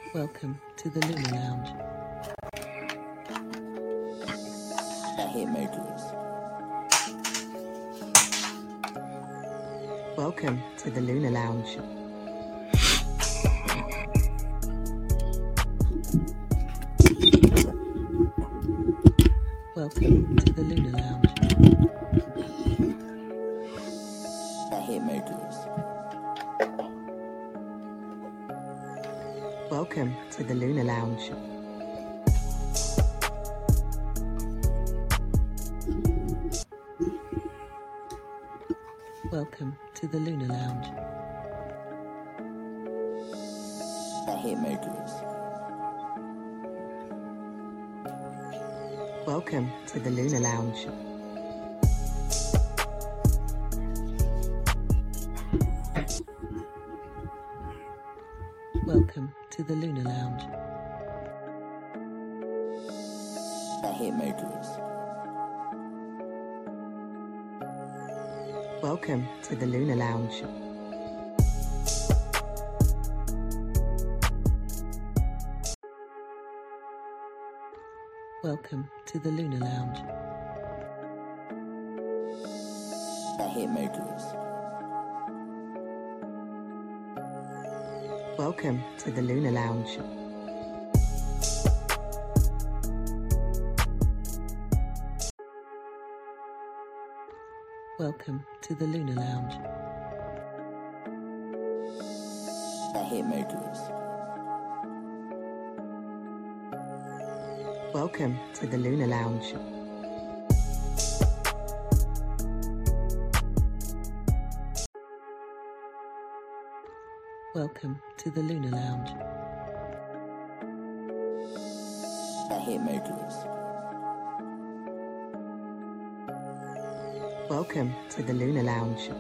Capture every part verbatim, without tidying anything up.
Welcome to the Lunar Lounge. The Hitmakers. Welcome to the Lunar Lounge. Welcome to the Lunar Lounge. The Hitmakers. Welcome to the Lunar Lounge. Welcome to the Lunar Lounge. The Hitmakers. Welcome to the Lunar Lounge. Welcome to the Lunar Lounge. The Hitmakers. Welcome to the Lunar Lounge. Welcome to the Lunar Lounge. The Hitmakers. Welcome to the Lunar Lounge. Welcome to the Lunar Lounge. The Hitmakers. Welcome to the Lunar Lounge. Welcome to the Lunar Lounge. The Hitmakers. Welcome to the Lunar Lounge.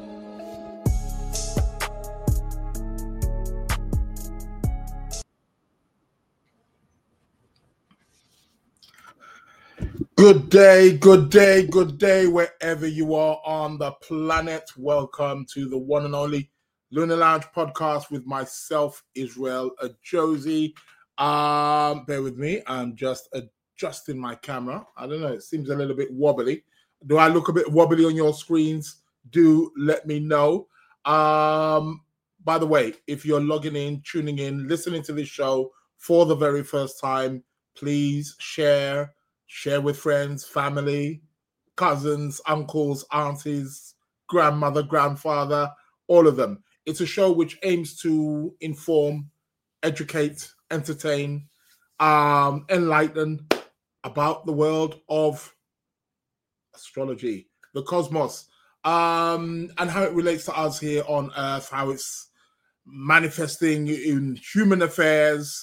Good day, good day, good day, wherever you are on the planet. Welcome to the one and only Lunar Lounge podcast with myself, Israel Josie. Um, bear with me, I'm just adjusting my camera. I don't know, it seems a little bit wobbly. Do I look a bit wobbly on your screens? Do let me know. Um, by the way, if you're logging in, tuning in, listening to this show for the very first time, please share. Share with friends, family, cousins, uncles, aunties, grandmother, grandfather, all of them. It's a show which aims to inform, educate, entertain, um, enlighten about the world of astrology, the cosmos, um, and how it relates to us here on Earth, how it's manifesting in human affairs.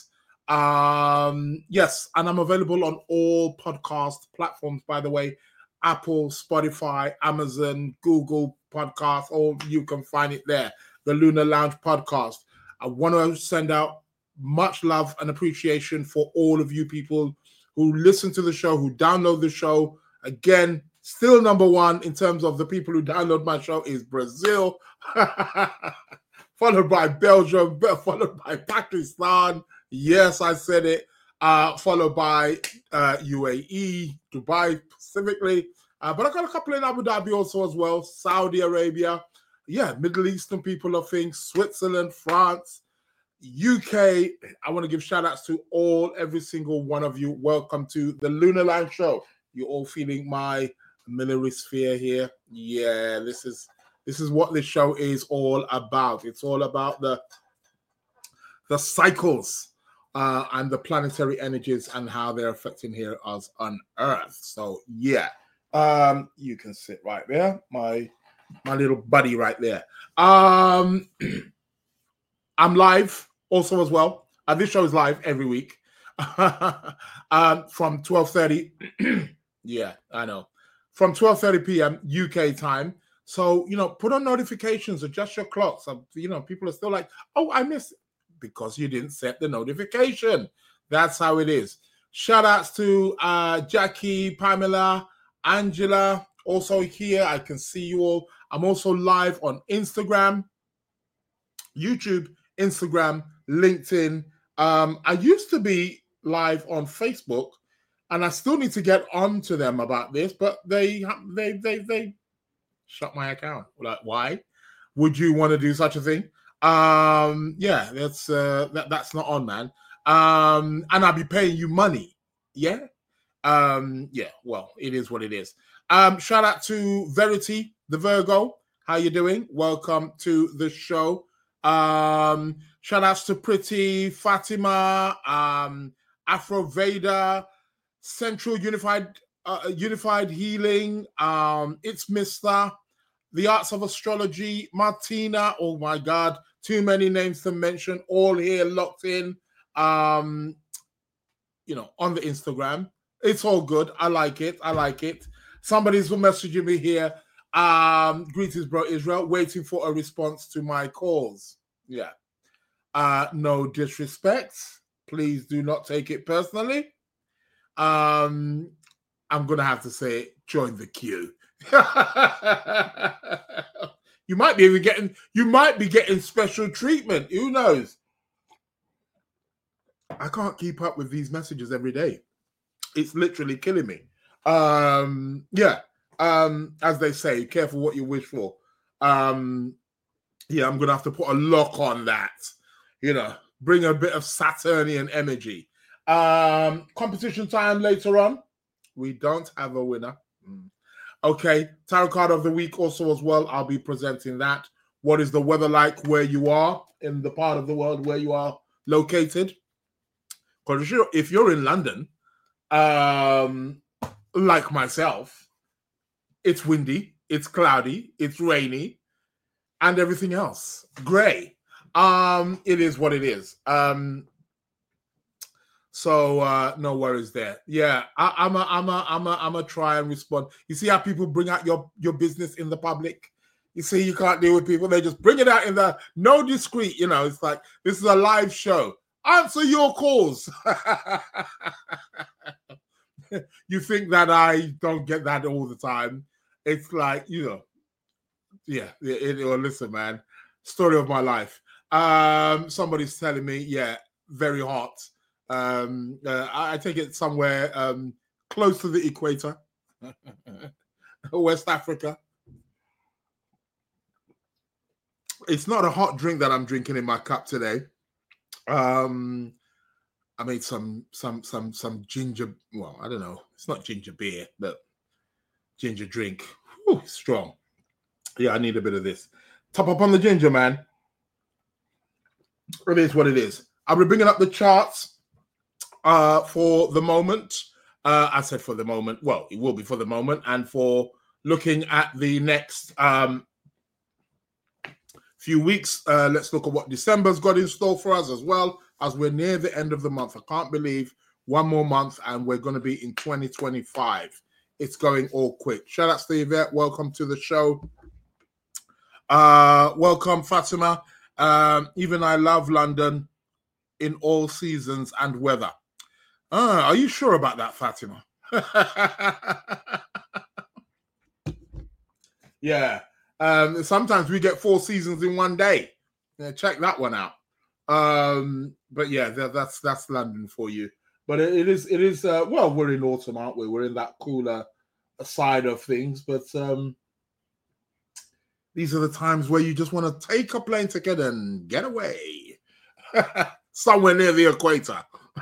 Um, yes, and I'm available on all podcast platforms, by the way, Apple, Spotify, Amazon, Google Podcast, or you can find it there, the Lunar Lounge podcast. I want to send out much love and appreciation for all of you people who listen to the show, who download the show. Again, still number one in terms of the people who download my show is Brazil, followed by Belgium, followed by Pakistan. Yes, I said it. Uh, followed by uh, U A E, Dubai specifically. Uh, but I got a couple in Abu Dhabi also as well. Saudi Arabia. Yeah, Middle Eastern people of things. Switzerland, France, U K. I want to give shout outs to all, every single one of you. Welcome to the Lunar Lounge show. You're all feeling my miliary sphere here. Yeah, this is this is what this show is all about. It's all about the the cycles uh, and the planetary energies and how they're affecting here us on Earth. So yeah, um, you can sit right there, my my little buddy right there. Um, I'm live also as well. Uh, this show is live every week um, from twelve thirty. Yeah, I know. From twelve thirty p.m. U K time. So, you know, put on notifications, adjust your clocks. So, you know, people are still like, oh, I missed it. Because you didn't set the notification. That's how it is. Shout outs to uh, Jackie, Pamela, Angela, also here. I can see you all. I'm also live on Instagram, YouTube, Instagram, LinkedIn, Um, I used to be live on Facebook, and I still need to get on to them about this, but they they they they shut my account. Like, why would you want to do such a thing? Um, yeah, that's uh, that that's not on, man. Um, and I'll be paying you money. Yeah. Um, yeah, well, it is what it is. Um, shout out to Verity, the Virgo. How you doing? Welcome to the show. Um, shout outs to Pretty, Fatima, um, Afro Veda, Central Unified uh, Unified Healing. Um, it's Mister The Arts of Astrology, Martina. Oh my God, too many names to mention. All here locked in. Um, you know, on the Instagram. It's all good. I like it. I like it. Somebody's messaging me here. Um, greetings, bro, Israel. Waiting for a response to my calls. Yeah. Uh, no disrespect. Please do not take it personally. Um, I'm gonna have to say, join the queue. You might be even getting. You might be getting special treatment. Who knows? I can't keep up with these messages every day. It's literally killing me. Um, yeah. Um, as they say, careful what you wish for. Um, yeah, I'm gonna have to put a lock on that. You know, bring a bit of Saturnian energy. Um, competition time later on. We don't have a winner. Mm. Okay, tarot card of the week also as well. I'll be presenting that. What is the weather like where you are in the part of the world where you are located? Because if you're in London, um, like myself, it's windy, it's cloudy, it's rainy, and everything else. Gray. Um, it is what it is. Um, so uh, no worries there. Yeah, I, I'm a, I'm a, I'm a, I'm a try and respond. You see how people bring out your your business in the public? You see, you can't deal with people. They just bring it out in the no discreet. You know, it's like this is a live show. Answer your calls. You think that I don't get that all the time? It's like, you know, yeah. It, it, well, listen, man. Story of my life. Um, somebody's telling me, yeah, very hot. Um, uh, I, I take it somewhere um, close to the equator, West Africa. It's not a hot drink that I'm drinking in my cup today. Um, I made some some some some ginger. Well, I don't know. It's not ginger beer, but ginger drink. Whew, strong. Yeah, I need a bit of this. Top up on the ginger, man. It is what it is. I'll be bringing up the charts uh, for the moment. Uh, I said for the moment. Well, it will be for the moment, and for looking at the next um, few weeks. Uh, let's look at what December's got in store for us as well, as we're near the end of the month. I can't believe one more month and we're going to be in twenty twenty-five. It's going all quick. Shout out to Yvette. Welcome to the show. Uh, welcome, Fatima. Um, even I love London in all seasons and weather. Uh, are you sure about that, Fatima? Yeah. Um, sometimes we get four seasons in one day. Yeah, check that one out. Um, but yeah, that, that's that's London for you. But it, it is it is uh, well, we're in autumn, aren't we? We're in that cooler side of things. But um, these are the times where you just want to take a plane ticket and get away somewhere near the equator.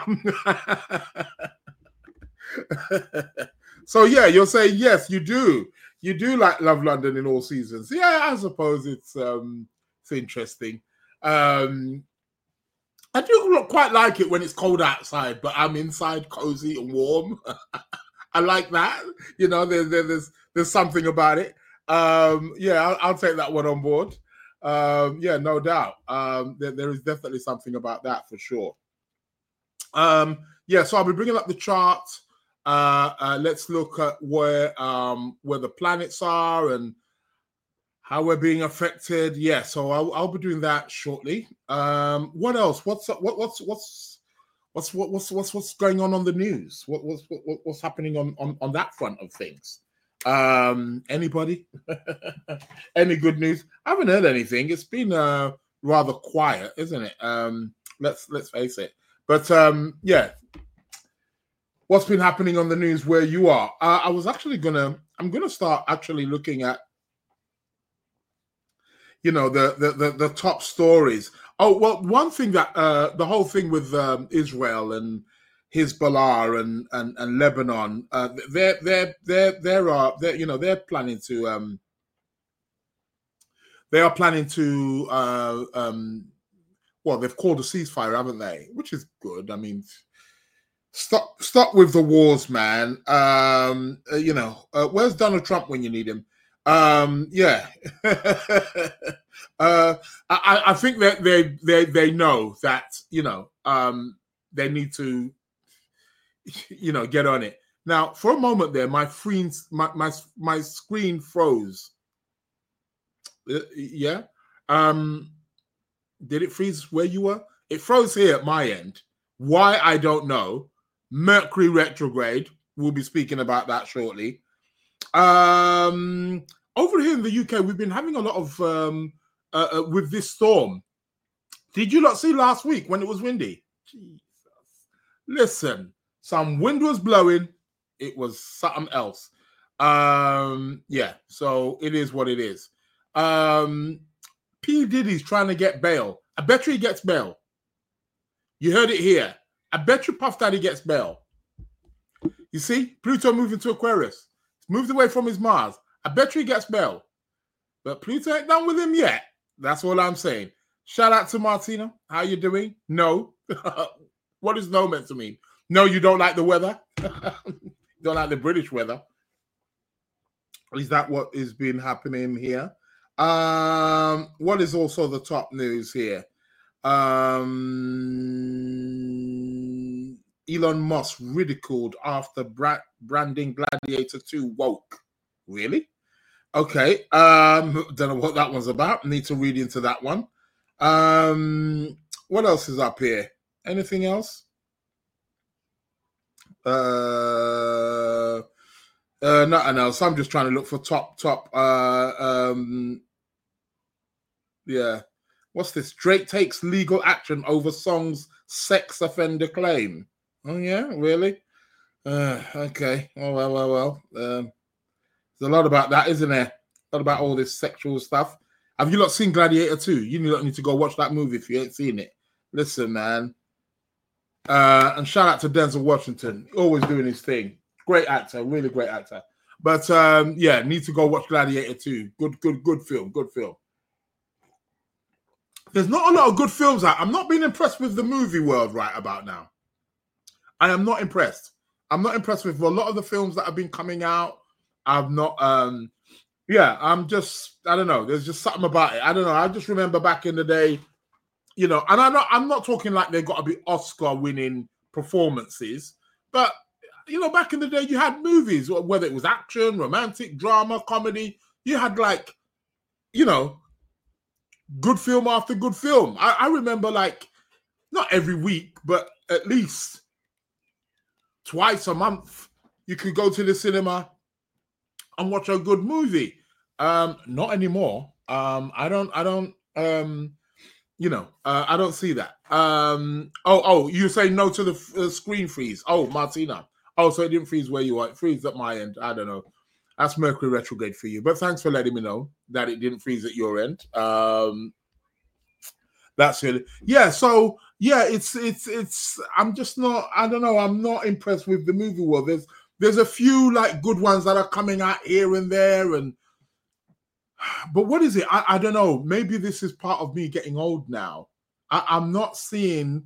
So yeah, you'll say yes, you do. You do like love London in all seasons. Yeah, I suppose it's um it's interesting. Um I do quite like it when it's cold outside, but I'm inside cozy and warm. I like that. You know, there, there, there's there's something about it. Um, yeah, I'll, I'll take that one on board. Um, yeah, no doubt. Um, there, there is definitely something about that for sure. Um, yeah, so I'll be bringing up the chart. Uh, uh, let's look at where um, where the planets are and how we're being affected. Yeah, so I'll, I'll be doing that shortly. Um, what else? What's what, what's what's what's what, what's what's what's going on on the news? What, what's what, what's happening on, on on that front of things? Um, anybody? Any good news? I haven't heard anything. It's been uh, rather quiet, isn't it? Um, let's let's face it. But um, yeah, what's been happening on the news where you are? Uh, I was actually gonna, I'm gonna start actually looking at, you know, the the the, the top stories. Oh well, one thing that uh, the whole thing with um, Israel and Hezbollah and and, and Lebanon, uh, they're they're they're they're are they're, you know they're planning to um, they are planning to uh, um, well, they've called a ceasefire, haven't they? Which is good. I mean, stop stop with the wars, man. Um, uh, you know, uh, where's Donald Trump when you need him? Um, yeah. uh, I, I think that they they they know that, you know, um, they need to, you know, get on it. Now, for a moment there, my screen my my, my screen froze. Uh, yeah. Um, did it freeze where you were? It froze here at my end. Why, I don't know. Mercury retrograde. We'll be speaking about that shortly. Um, over here in the U K, we've been having a lot of um, uh, uh, with this storm. Did you not see last week when it was windy? Jesus. Listen, some wind was blowing. It was something else. Um, yeah, so it is what it is. Um, P. Diddy's trying to get bail. I bet you he gets bail. You heard it here. I bet you Puff Daddy gets bail. You see, Pluto moving to Aquarius. He's moved away from his Mars. I bet you he gets bail. But Pluto ain't done with him yet. That's all I'm saying. Shout out to Martina. How you doing? No. What is no meant to mean? No, you don't like the weather? Don't like the British weather? Is that what is been happening here? Um, what is also the top news here? Um, Elon Musk ridiculed after bra- branding Gladiator two woke. Really? Okay. Um, don't know what that one's about. Need to read into that one. Um, what else is up here? Anything else? Uh, uh, nothing else. I'm just trying to look for top, top. Uh, um, yeah. What's this? Drake takes legal action over song's sex offender claim. Oh, yeah? Really? Uh, okay. Oh, well, well, well. Um, there's a lot about that, isn't there? A lot about all this sexual stuff. Have you not seen Gladiator two? You need to go watch that movie if you ain't seen it. Listen, man. Uh, and shout out to Denzel Washington. Always doing his thing. Great actor. Really great actor. But, um, yeah, need to go watch Gladiator two. Good, good, good film. Good film. There's not a lot of good films out. I'm not being impressed with the movie world right about now. I am not impressed. I'm not impressed with a lot of the films that have been coming out. I've not, um, yeah, I'm just, I don't know. There's just something about it. I don't know. I just remember back in the day, you know, and I'm not, I'm not talking like they've got to be Oscar-winning performances, but, you know, back in the day, you had movies, whether it was action, romantic, drama, comedy. You had like, you know, good film after good film. I, I remember like, not every week, but at least twice a month, you could go to the cinema and watch a good movie. Um, not anymore. Um, I don't, I don't, um, you know, uh, I don't see that. Um, oh, oh, you say no to the uh, screen freeze. Oh, Martina. Oh, so it didn't freeze where you are. It freezed at my end. I don't know. That's Mercury retrograde for you. But thanks for letting me know that it didn't freeze at your end. Um, that's it. Yeah, so, yeah, it's, it's, it's, I'm just not, I don't know. I'm not impressed with the movie world. There's, there's a few, like, good ones that are coming out here and there. And, but what is it? I, I don't know. Maybe this is part of me getting old now. I, I'm not seeing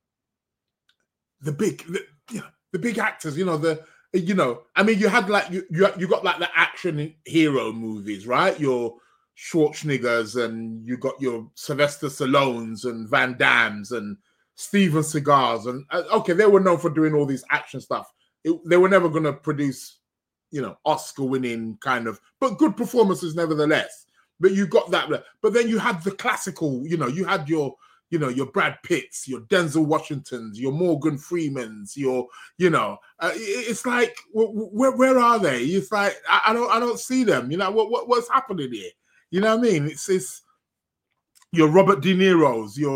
the big, the, you know, the big actors, you know, the, you know, I mean, you had like, you, you, you got like the action hero movies, right? Your Schwarzeneggers and you got your Sylvester Stallones and Van Dammes and Steven Seagals. And uh, okay, they were known for doing all these action stuff. It, they were never going to produce, you know, Oscar winning kind of, but good performances nevertheless. But you got that. But then you had the classical, you know, you had your, you know, your Brad Pitts, your Denzel Washingtons, your Morgan Freemans, your, you know, uh, it's like, where where are they? It's like, I, I don't I don't see them. You know, what, what what's happening here? You know what I mean? It's, it's your Robert De Niro's, your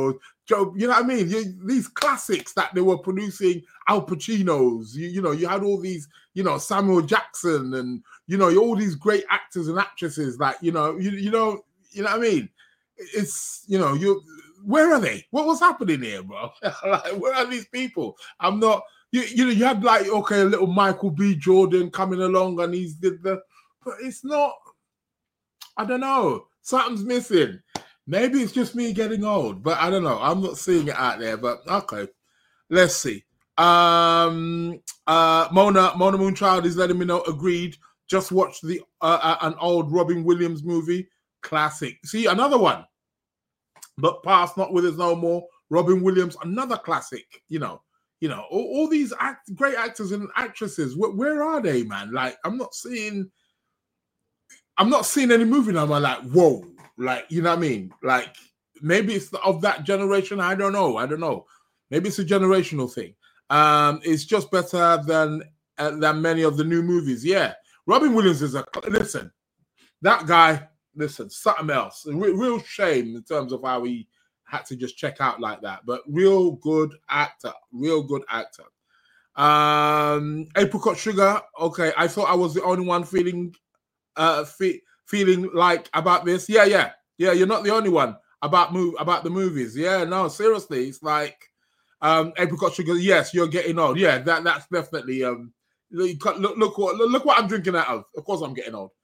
Joe, you know what I mean? You, these classics that they were producing, Al Pacino's, you, you know, you had all these, you know, Samuel Jackson and, you know, all these great actors and actresses, like, you know, you, you know, you know what I mean? It's, you know, you, where are they? What was happening here, bro? Like, where are these people? I'm not, you, you know, you had like, okay, a little Michael B. Jordan coming along and he's did the, but it's not, I don't know, something's missing. Maybe it's just me getting old, but I don't know. I'm not seeing it out there, but okay. Let's see. Um, uh, Mona, Mona Moonchild is letting me know, agreed. Just watched the uh, uh, an old Robin Williams movie, classic. See, another one. But Past Not With Us No More, Robin Williams, another classic. You know, you know, all, all these act, great actors and actresses. Where, where are they, man? Like, I'm not seeing, I'm not seeing any movie now. I'm like, whoa. Like, you know what I mean? Like, maybe it's of that generation. I don't know. I don't know. Maybe it's a generational thing. Um, it's just better than uh, than many of the new movies. Yeah. Robin Williams is a, listen, that guy, listen, something else. A re- real shame in terms of how he had to just check out like that. But real good actor. Real good actor. Um, Apricot Sugar. Okay. I thought I was the only one feeling uh, fe- feeling like about this. Yeah, yeah. Yeah, you're not the only one about move about the movies. Yeah, no, seriously. It's like um Apricot Sugar, yes, you're getting old. Yeah, that that's definitely um look look, look what look what I'm drinking out of. Of course I'm getting old.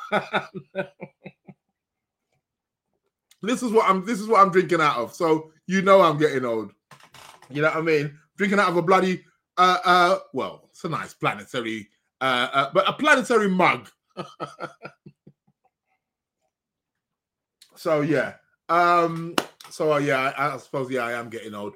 This is what I'm this is what I'm drinking out of. So you know I'm getting old. You know what I mean? Drinking out of a bloody uh uh well, it's a nice planetary uh, uh but a planetary mug. So yeah, um, so uh, yeah, I, I suppose yeah, I am getting old.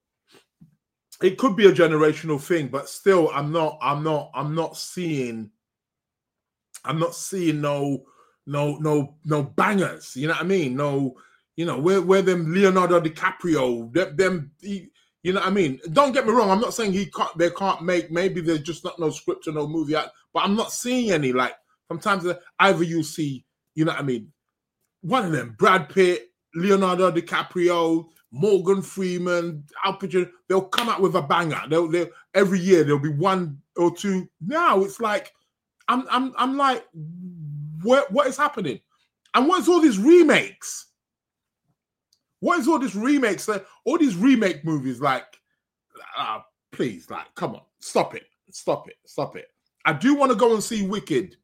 It could be a generational thing, but still, I'm not, I'm not, I'm not seeing, I'm not seeing no, no, no, no bangers. You know what I mean? No, you know, where where them Leonardo DiCaprio, them, them he, you know what I mean? Don't get me wrong. I'm not saying he can't, they can't make. Maybe there's just not no script or no movie out, but I'm not seeing any. Like sometimes either you see, you know what I mean? One of them, Brad Pitt, Leonardo DiCaprio, Morgan Freeman, Al Pacino, they'll come out with a banger. They'll, they'll every year there'll be one or two. Now it's like, I'm, I'm, I'm like, what, what is happening? And what is all these remakes? What is all these remakes? All these remake movies, like, uh, please, like, come on, stop it, stop it, stop it. I do want to go and see Wicked.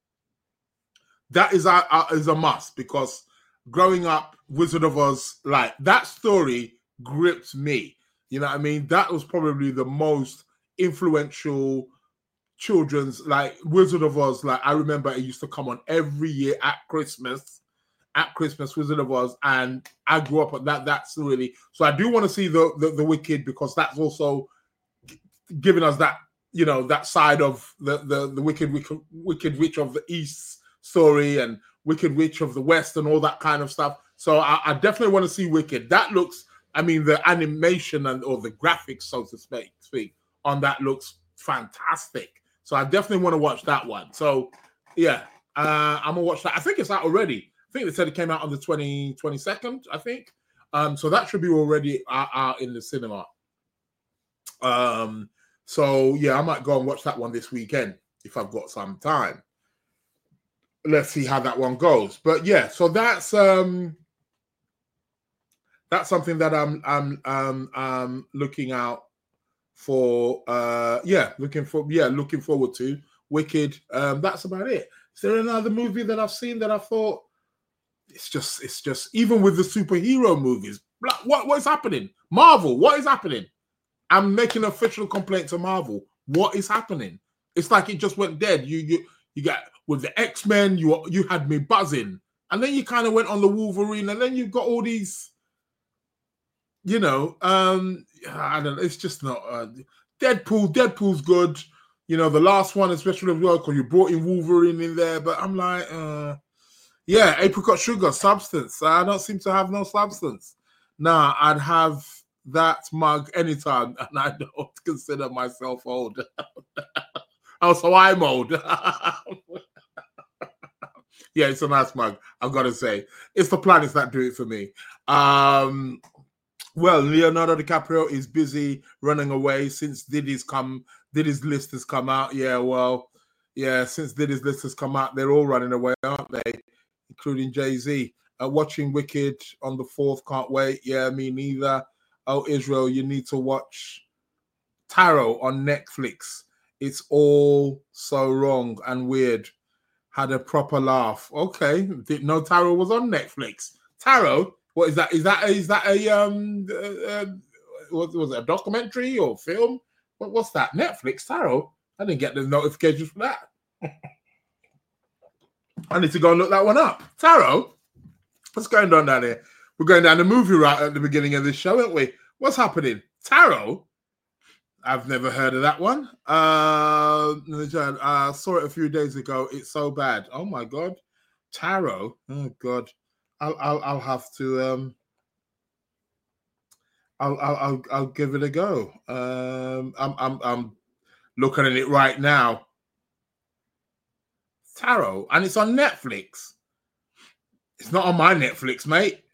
That is a, a, is a must, because growing up, Wizard of Oz, like, that story gripped me. You know what I mean? That was probably the most influential children's, like, Wizard of Oz. Like, I remember it used to come on every year at Christmas, at Christmas, Wizard of Oz, and I grew up at that. That's really, so I do want to see the, the, the Wicked, because that's also giving us that, you know, that side of the, the, the Wicked, Wicked, Wicked Witch of the East story and Wicked Witch of the West and all that kind of stuff. So I, I definitely want to see Wicked. That looks, I mean, the animation and or the graphics, so to speak, speak on that looks fantastic. So I definitely want to watch that one. So yeah, uh, I'm gonna watch that. I think it's out already. I think they said it came out on the twentieth, twenty-second, I think. Um, so that should be already out, out in the cinema. Um, so yeah, I might go and watch that one this weekend if I've got some time. Let's see how that one goes. But yeah, so that's um that's something that I'm I'm um um looking out for. Uh yeah, looking for yeah, looking forward to Wicked. Um, that's about it. Is there another movie that I've seen that I thought it's just it's just even with the superhero movies? What what is happening? Marvel, what is happening? I'm making an official complaint to Marvel. What is happening? It's like it just went dead. You you you got with the X-Men, you you had me buzzing, and then you kind of went on the Wolverine, and then you've got all these, you know, um, I don't know. It's just not uh, Deadpool. Deadpool's good, you know. The last one, especially as well, because you brought in Wolverine in there. But I'm like, uh, yeah, Apricot Sugar, substance. I don't seem to have no substance. Nah, I'd have that mug anytime, and I don't consider myself old. Oh, so I'm old. Yeah, it's a nice mug. I've got to say, it's the planets that do it for me. Um, Well, Leonardo DiCaprio is busy running away since Diddy's come. Diddy's list has come out. Yeah, well, yeah, since Diddy's list has come out, they're all running away, aren't they? Including Jay-Z. Uh, watching Wicked on the fourth, can't wait. Yeah, me neither. Oh, Israel, you need to watch Tarot on Netflix. It's all so wrong and weird. Had a proper laugh. Okay, didn't know Tarot was on Netflix. Tarot. What is that? Is that is that a um? Uh, uh, what was it, a documentary or film? What, what's that? Netflix Tarot? I didn't get the notifications for that. I need to go and look that one up. Tarot? What's going on down here? We're going down the movie route at the beginning of this show, aren't we? What's happening? Tarot? I've never heard of that one. Uh, I saw it a few days ago. It's so bad. Oh my god. Tarot? Oh god. I'll, I'll I'll have to um I'll I'll I'll, I'll give it a go. Um, I'm I'm I'm looking at it right now. Tarot, and it's on Netflix. It's not on my Netflix, mate.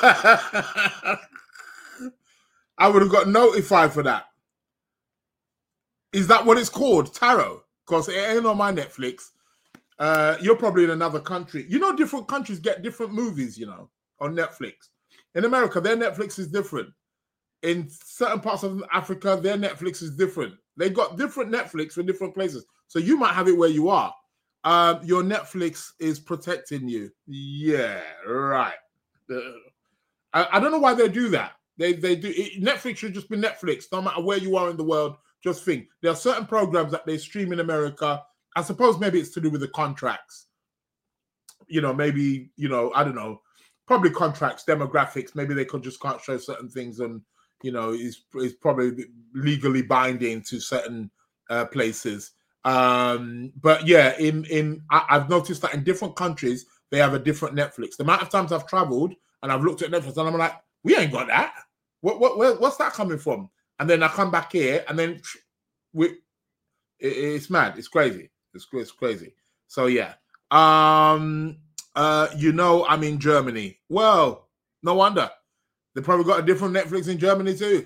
I would have got notified for that. Is that what it's called? Tarot? Because it ain't on my Netflix. Uh, you're probably in another country. You know, different countries get different movies, you know, on Netflix. In America, their Netflix is different. In certain parts of Africa, their Netflix is different. They got different Netflix for different places. So you might have it where you are. Um, your Netflix is protecting you. Yeah, right. Uh, I, I don't know why they do that. They they do. It, Netflix should just be Netflix, no matter where you are in the world. Just think. There are certain programs that they stream in America. I suppose maybe it's to do with the contracts. You know, maybe, you know, I don't know. Probably contracts, demographics. Maybe they could just can't show certain things and, you know, is is probably legally binding to certain uh, places. Um, but yeah, in in I, I've noticed that in different countries they have a different Netflix. The amount of times I've traveled and I've looked at Netflix and I'm like, we ain't got that. What what where, what's that coming from? And then I come back here and then we it, it's mad. It's crazy. It's it's crazy. So yeah. Um. Uh. You know, I'm in Germany. Well, no wonder. They probably got a different Netflix in Germany too.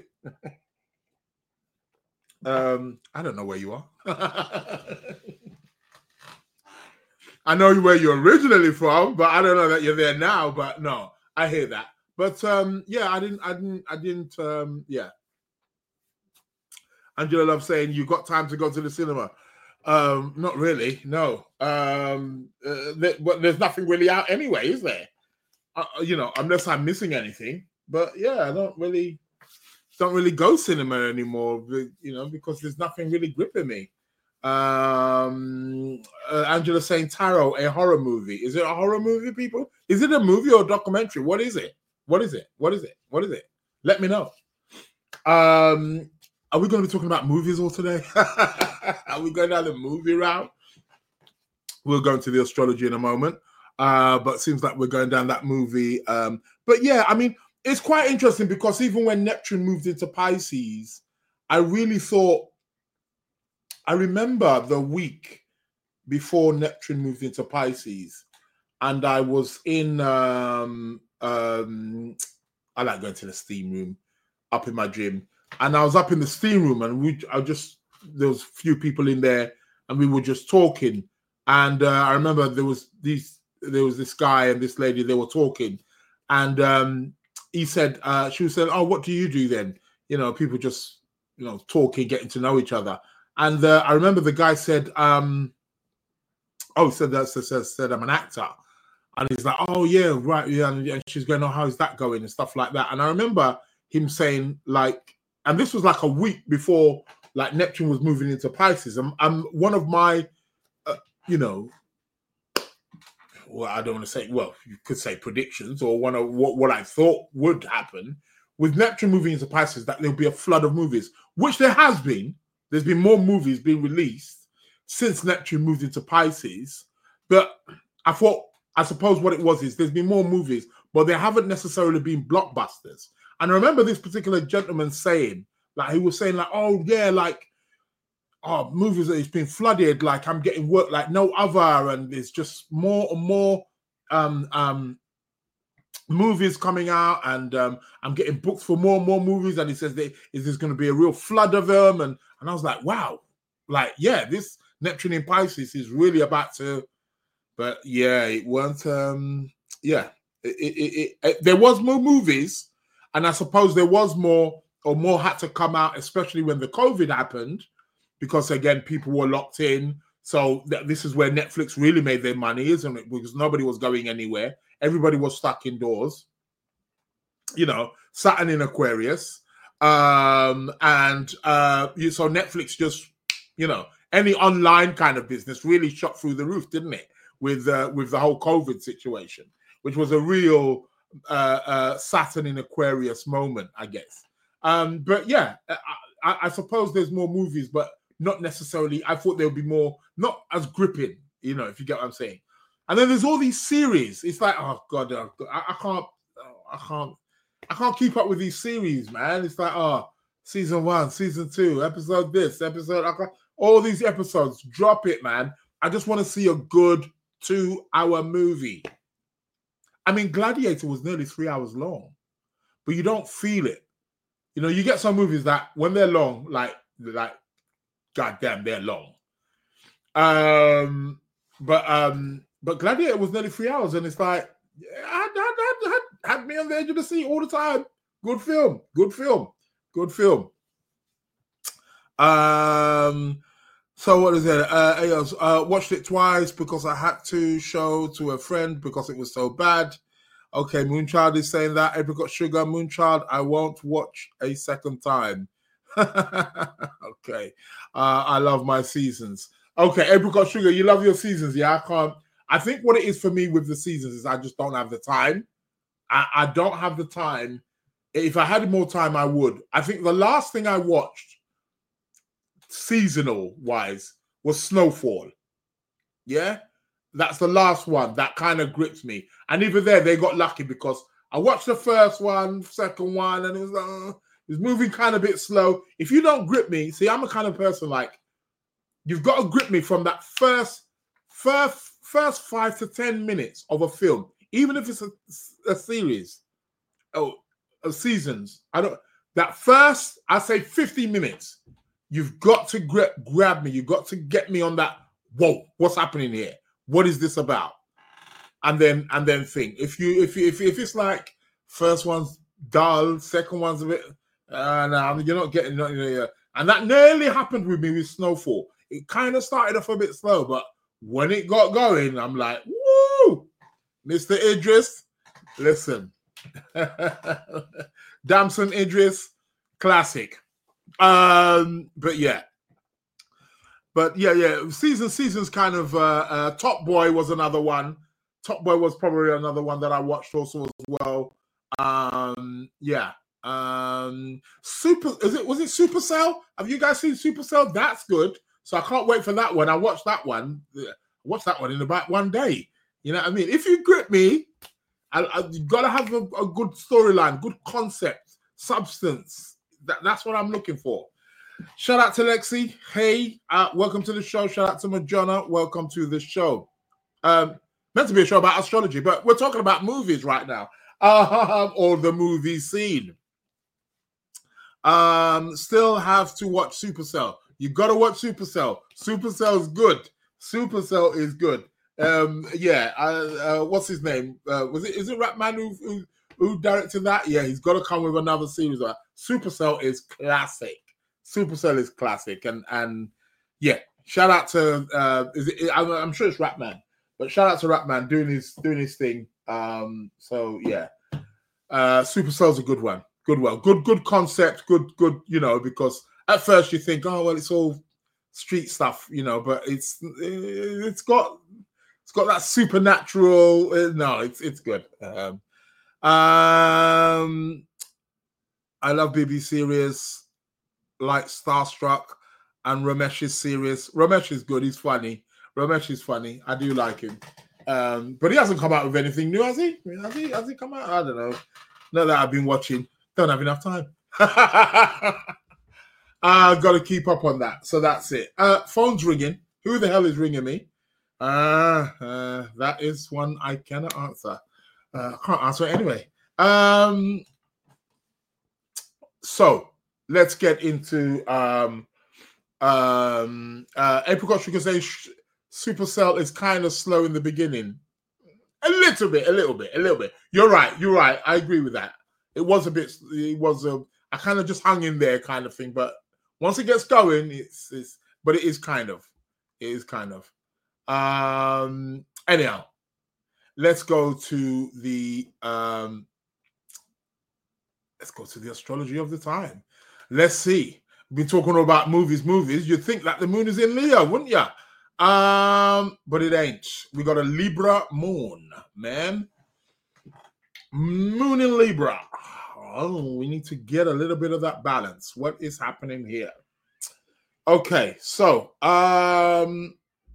um. I don't know where you are. I know where you're originally from, but I don't know that you're there now. But no, I hear that. But um. Yeah, I didn't. I didn't. I didn't. Um. Yeah. Angela Love saying you got time to go to the cinema. Um, not really, no. Um, uh, there, but there's nothing really out anyway, is there? Uh, you know, unless I'm missing anything. But yeah, I don't really, don't really go cinema anymore. You know, because there's nothing really gripping me. Um, uh, Angela saying Tarot, a horror movie. Is it a horror movie, people? Is it a movie or a documentary? What is it? What is it? What is it? What is it? Let me know. Um. Are we going to be talking about movies all today? Are we going down the movie route? We'll go into the astrology in a moment. Uh, but it seems like we're going down that movie. Um, but yeah, I mean, it's quite interesting because even when Neptune moved into Pisces, I really thought, I remember the week before Neptune moved into Pisces, and I was in, um, um, I like going to the steam room up in my gym. And I was up in the steam room, and we, I just there was a few people in there, and we were just talking. And uh, I remember there was these, there was this guy and this lady. They were talking, and um, he said, uh, she was saying, "Oh, what do you do then?" You know, people just, you know, talking, getting to know each other. And uh, I remember the guy said, um, "Oh, said that said, said I'm an actor," and he's like, "Oh yeah, right, yeah." And she's going, "Oh, how's that going?" and stuff like that. And I remember him saying like. And this was like a week before, like Neptune was moving into Pisces. And I'm, I'm one of my, uh, you know, well, I don't want to say, well, you could say predictions or one of what, what I thought would happen with Neptune moving into Pisces, that there'll be a flood of movies, which there has been. There's been more movies being released since Neptune moved into Pisces. But I thought, I suppose what it was is there's been more movies, but they haven't necessarily been blockbusters. And I remember this particular gentleman saying, like, he was saying, like, oh, yeah, like, oh, movies, it's been flooded, like, I'm getting work like no other, and there's just more and more, um, um, movies coming out, and um, I'm getting booked for more and more movies. And he says, they, is this going to be a real flood of them? And, and I was like, wow, like, yeah, this Neptune in Pisces is really about to, but yeah, it weren't, um, yeah, it, it, it, it, there was more movies, and I suppose there was more, or more had to come out, especially when the COVID happened, because again, people were locked in. So th- this is where Netflix really made their money, isn't it? Because nobody was going anywhere. Everybody was stuck indoors, you know, Saturn in Aquarius. Um, and uh, you, so Netflix just, you know, any online kind of business really shot through the roof, didn't it? With uh, with the whole COVID situation, which was a real uh, uh, Saturn in Aquarius moment, I guess. Um, but yeah, I, I, I suppose there's more movies, but not necessarily. I thought there would be more, not as gripping, you know, if you get what I'm saying. And then there's all these series. It's like, oh god, I, I can't, I can't, I can't keep up with these series, man. It's like, oh, season one, season two, episode this, episode, I can't, all these episodes. Drop it, man. I just want to see a good two-hour movie. I mean, Gladiator was nearly three hours long, but you don't feel it. You know, you get some movies that when they're long, like, like, goddamn, they're long. Um, but um. But Gladiator was nearly three hours, and it's like, had, had, had, had me on the edge of the seat all the time. Good film, good film, good film. Um, so what is it? Uh, I uh, watched it twice because I had to show to a friend because it was so bad. Okay, Moonchild is saying that. Apricot Sugar, Moonchild, I won't watch a second time. Okay, uh, I love my seasons. Okay, Apricot Sugar, you love your seasons, yeah? I can't. I think what it is for me with the seasons is I just don't have the time. I, I don't have the time. If I had more time, I would. I think the last thing I watched, seasonal-wise, was Snowfall. Yeah? That's the last one. That kind of grips me. And even there, they got lucky because I watched the first one, second one, and it was, uh, it was moving kind of a bit slow. If you don't grip me, see, I'm a kind of person like, you've got to grip me from that first, first, First five to ten minutes of a film, even if it's a, a series, oh, of seasons. I don't. That first, I say fifty minutes. You've got to gra- grab me. You've got to get me on that. Whoa, what's happening here? What is this about? And then, and then think. If you, if you, if if it's like first one's dull, second one's a bit, uh, no, you're not getting. You know, and that nearly happened with me with Snowfall. It kind of started off a bit slow, but when it got going, I'm like, woo! Mister Idris, listen. Damson Idris, classic. Um, but yeah. But yeah, yeah. Season, seasons kind of, uh, uh, Top Boy was another one. Top Boy was probably another one that I watched also as well. Um, yeah. Um, Super, is it, was it Supercell? Have you guys seen Supercell? That's good. So I can't wait for that one. I watched that one. I watched that one in about one day. You know what I mean? If you grip me, I, I, you've got to have a, a good storyline, good concept, substance. That, that's what I'm looking for. Shout out to Lexi. Hey, uh, welcome to the show. Shout out to Majonna. Welcome to the show. Um, meant to be a show about astrology, but we're talking about movies right now. Uh, or the movie scene. Um, still have to watch Supercell. You got to watch Supercell. Supercell is good. Supercell is good. Um, yeah. Uh, uh, what's his name? Uh, was it? Is it Ratman who, who who directed that? Yeah, he's got to come with another series. Supercell is classic. Supercell is classic, and and yeah. Shout out to. Uh, is it? I'm, I'm sure it's Ratman, but shout out to Ratman doing his doing his thing. Um, so yeah, uh, Supercell's a good one. Good one. Good good concept. Good good. You know, because at first you think, oh well, it's all street stuff, you know, but it's it's got it's got that supernatural. Uh, no, it's it's good. Um, um, I love B B series like Starstruck and Ramesh's series. Ramesh is good. He's funny. Ramesh is funny. I do like him. Um, but he hasn't come out with anything new, has he? Has he? Has he come out? I don't know. Not that I've been watching. Don't have enough time. I've got to keep up on that. So that's it. Uh, phone's ringing. Who the hell is ringing me? Uh, uh, that is one I cannot answer. Uh, I can't answer it anyway. Um, so let's get into um, um, uh, Apricot Sugar says Supercell is kind of slow in the beginning. A little bit, a little bit, a little bit. You're right. You're right. I agree with that. It was a bit. It was a. I kind of just hung in there, kind of thing. But once it gets going, it's. it's but it is kind of. It is kind of. Um. Anyhow, let's go to the. Um. Let's go to the astrology of the time. Let's see. We've been talking about movies, movies. You'd think that the moon is in Leo, wouldn't you? Um, but it ain't. We got a Libra moon, man. Moon in Libra. Oh, we need to get a little bit of that balance. What is happening here? Okay, so um,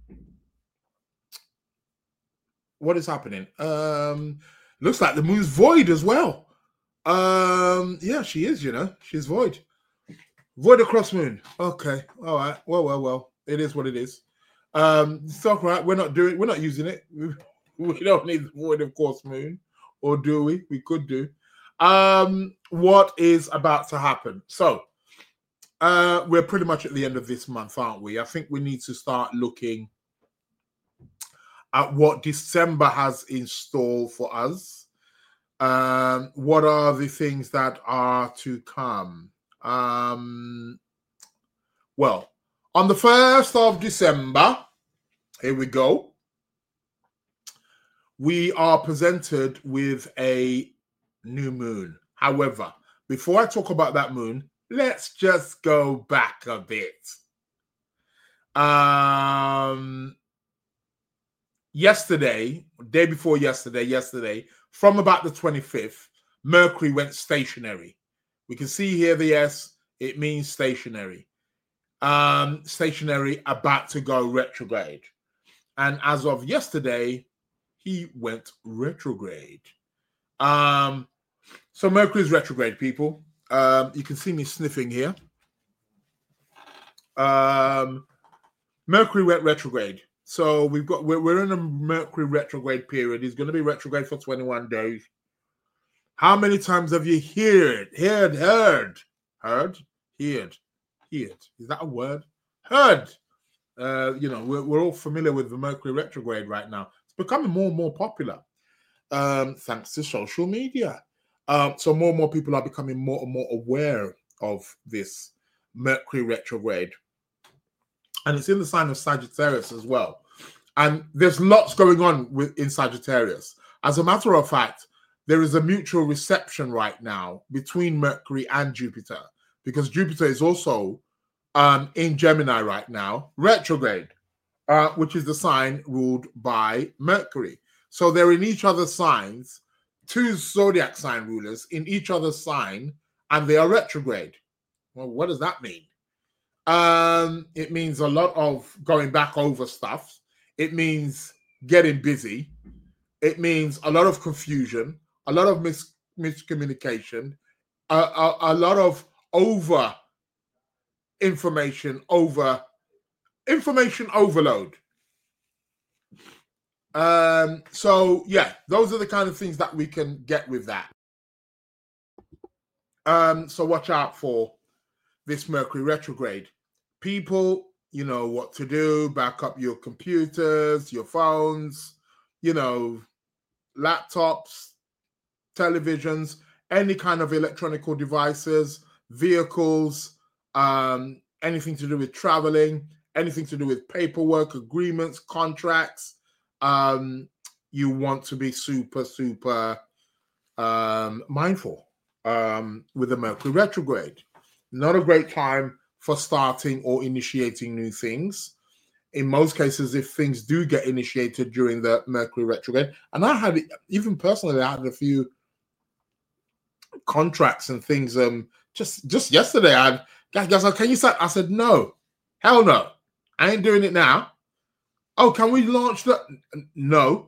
what is happening? Um, looks like the moon's void as well. Um, yeah, she is. You know, she's void. Void across moon. Okay, all right. Well, well, well. It is what it is. Um, it's all right. We're not doing. We're not using it. We, we don't need the void of course moon, or do we? We could do. Um, what is about to happen? So, uh, we're pretty much at the end of this month, aren't we? I think we need to start looking at what December has in store for us. Um, what are the things that are to come? Um, well. On the first of December, here we go, we are presented with a new moon. However, before I talk about that moon, let's just go back a bit. Um, yesterday, day before yesterday, yesterday, from about the twenty-fifth, Mercury went stationary. We can see here the S, it means stationary. Um, stationary, about to go retrograde. And as of yesterday, he went retrograde. Um, so Mercury's retrograde, people. Um, you can see me sniffing here. Um, Mercury went retrograde. So we've got we're, we're in a Mercury retrograde period. He's going to be retrograde for twenty-one days. How many times have you heard, heard, heard, heard, heard? Heard. Is that a word? Heard. Uh, you know, we're, we're all familiar with the Mercury retrograde right now. It's becoming more and more popular um, thanks to social media. Um, so more and more people are becoming more and more aware of this Mercury retrograde. And it's in the sign of Sagittarius as well. And there's lots going on with in Sagittarius. As a matter of fact, there is a mutual reception right now between Mercury and Jupiter, because Jupiter is also um, in Gemini right now, retrograde, uh, which is the sign ruled by Mercury. So they're in each other's signs, two zodiac sign rulers in each other's sign, and they are retrograde. Well, what does that mean? Um, it means a lot of going back over stuff. It means getting busy. It means a lot of confusion, a lot of mis- miscommunication, a, a, a lot of over information, over information overload. Um, so yeah, those are the kind of things that we can get with that. Um, so watch out for this Mercury retrograde. People, you know what to do. Back up your computers, your phones, you know, laptops, televisions, any kind of electronical devices, vehicles, um, anything to do with traveling, anything to do with paperwork, agreements, contracts. Um, you want to be super, super um, mindful um, with the Mercury retrograde. Not a great time for starting or initiating new things. In most cases, if things do get initiated during the Mercury retrograde, and I had, even personally, I had a few contracts and things. Um, just just yesterday, I guys, guys, like, can you start? I said, no, hell no, I ain't doing it now. Oh, can we launch that? No.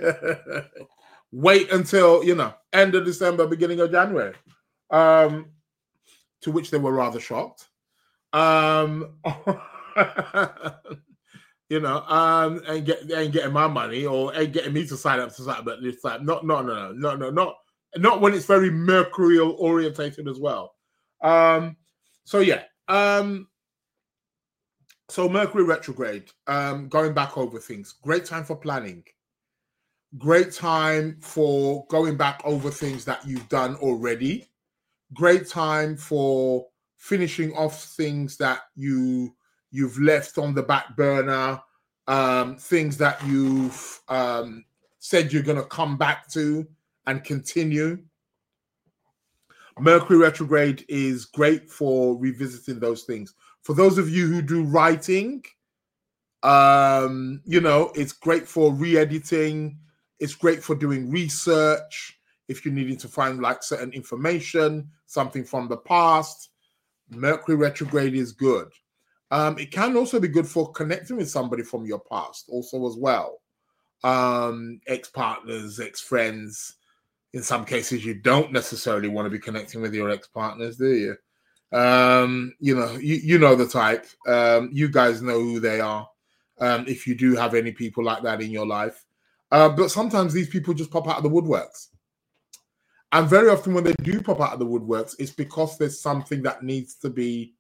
Wait until, you know, end of December, beginning of January. Um, to which they were rather shocked. Um, you know, um, and get and getting my money or and getting me to sign up to something at this time. Not, no, no, no, no, no, not not when it's very mercurial orientated as well. Um, so yeah, um, so Mercury retrograde. Um, going back over things. Great time for planning. Great time for going back over things that you've done already. Great time for finishing off things that you you've left on the back burner, um, things that you've um, said you're going to come back to and continue. Mercury retrograde is great for revisiting those things. For those of you who do writing, um, you know, it's great for re-editing. It's great for doing research. If you're needing to find like certain information, something from the past, Mercury retrograde is good. Um, it can also be good for connecting with somebody from your past also as well. Um, ex-partners, ex-friends. In some cases, you don't necessarily want to be connecting with your ex-partners, do you? Um, you know, you, you know the type. Um, you guys know who they are. Um, if you do have any people like that in your life. Uh, but sometimes these people just pop out of the woodworks. And very often when they do pop out of the woodworks, it's because there's something that needs to be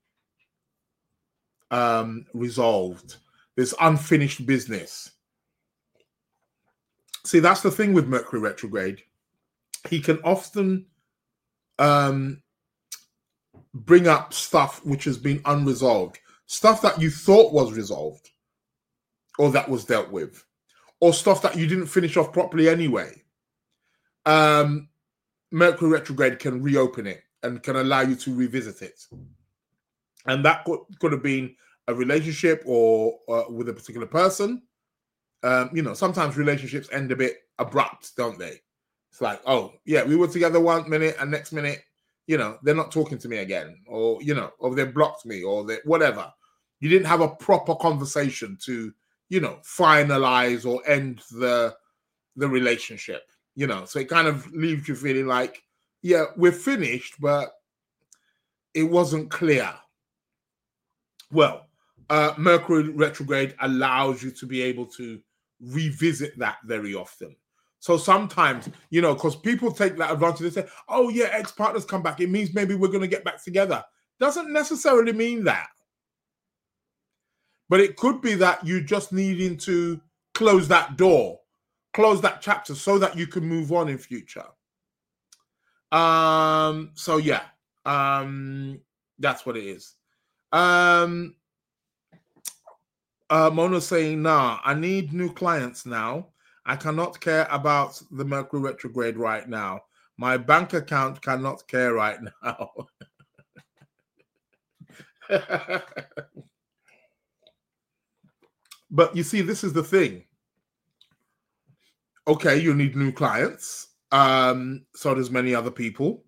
um, resolved. There's unfinished business. See, that's the thing with Mercury retrograde. He can often um, bring up stuff which has been unresolved, stuff that you thought was resolved or that was dealt with, or stuff that you didn't finish off properly anyway. Um, Mercury retrograde can reopen it and can allow you to revisit it. And that could, could have been a relationship or uh, with a particular person. Um, you know, sometimes relationships end a bit abrupt, don't they? It's like, oh, yeah, we were together one minute and next minute, you know, they're not talking to me again, or, you know, or they blocked me or they, whatever. You didn't have a proper conversation to, you know, finalize or end the the relationship, you know. So it kind of leaves you feeling like, yeah, we're finished, but it wasn't clear. Well, uh, Mercury retrograde allows you to be able to revisit that very often. So sometimes, you know, because people take that advantage, they say, oh yeah, ex-partners come back. It means maybe we're going to get back together. Doesn't necessarily mean that. But it could be that you just needing to close that door, close that chapter so that you can move on in future. Um, so yeah, um, that's what it is. Um, uh, Mona's saying, nah, I need new clients now. I cannot care about the Mercury retrograde right now. My bank account cannot care right now. But you see, this is the thing. Okay, you need new clients. Um, so does many other people.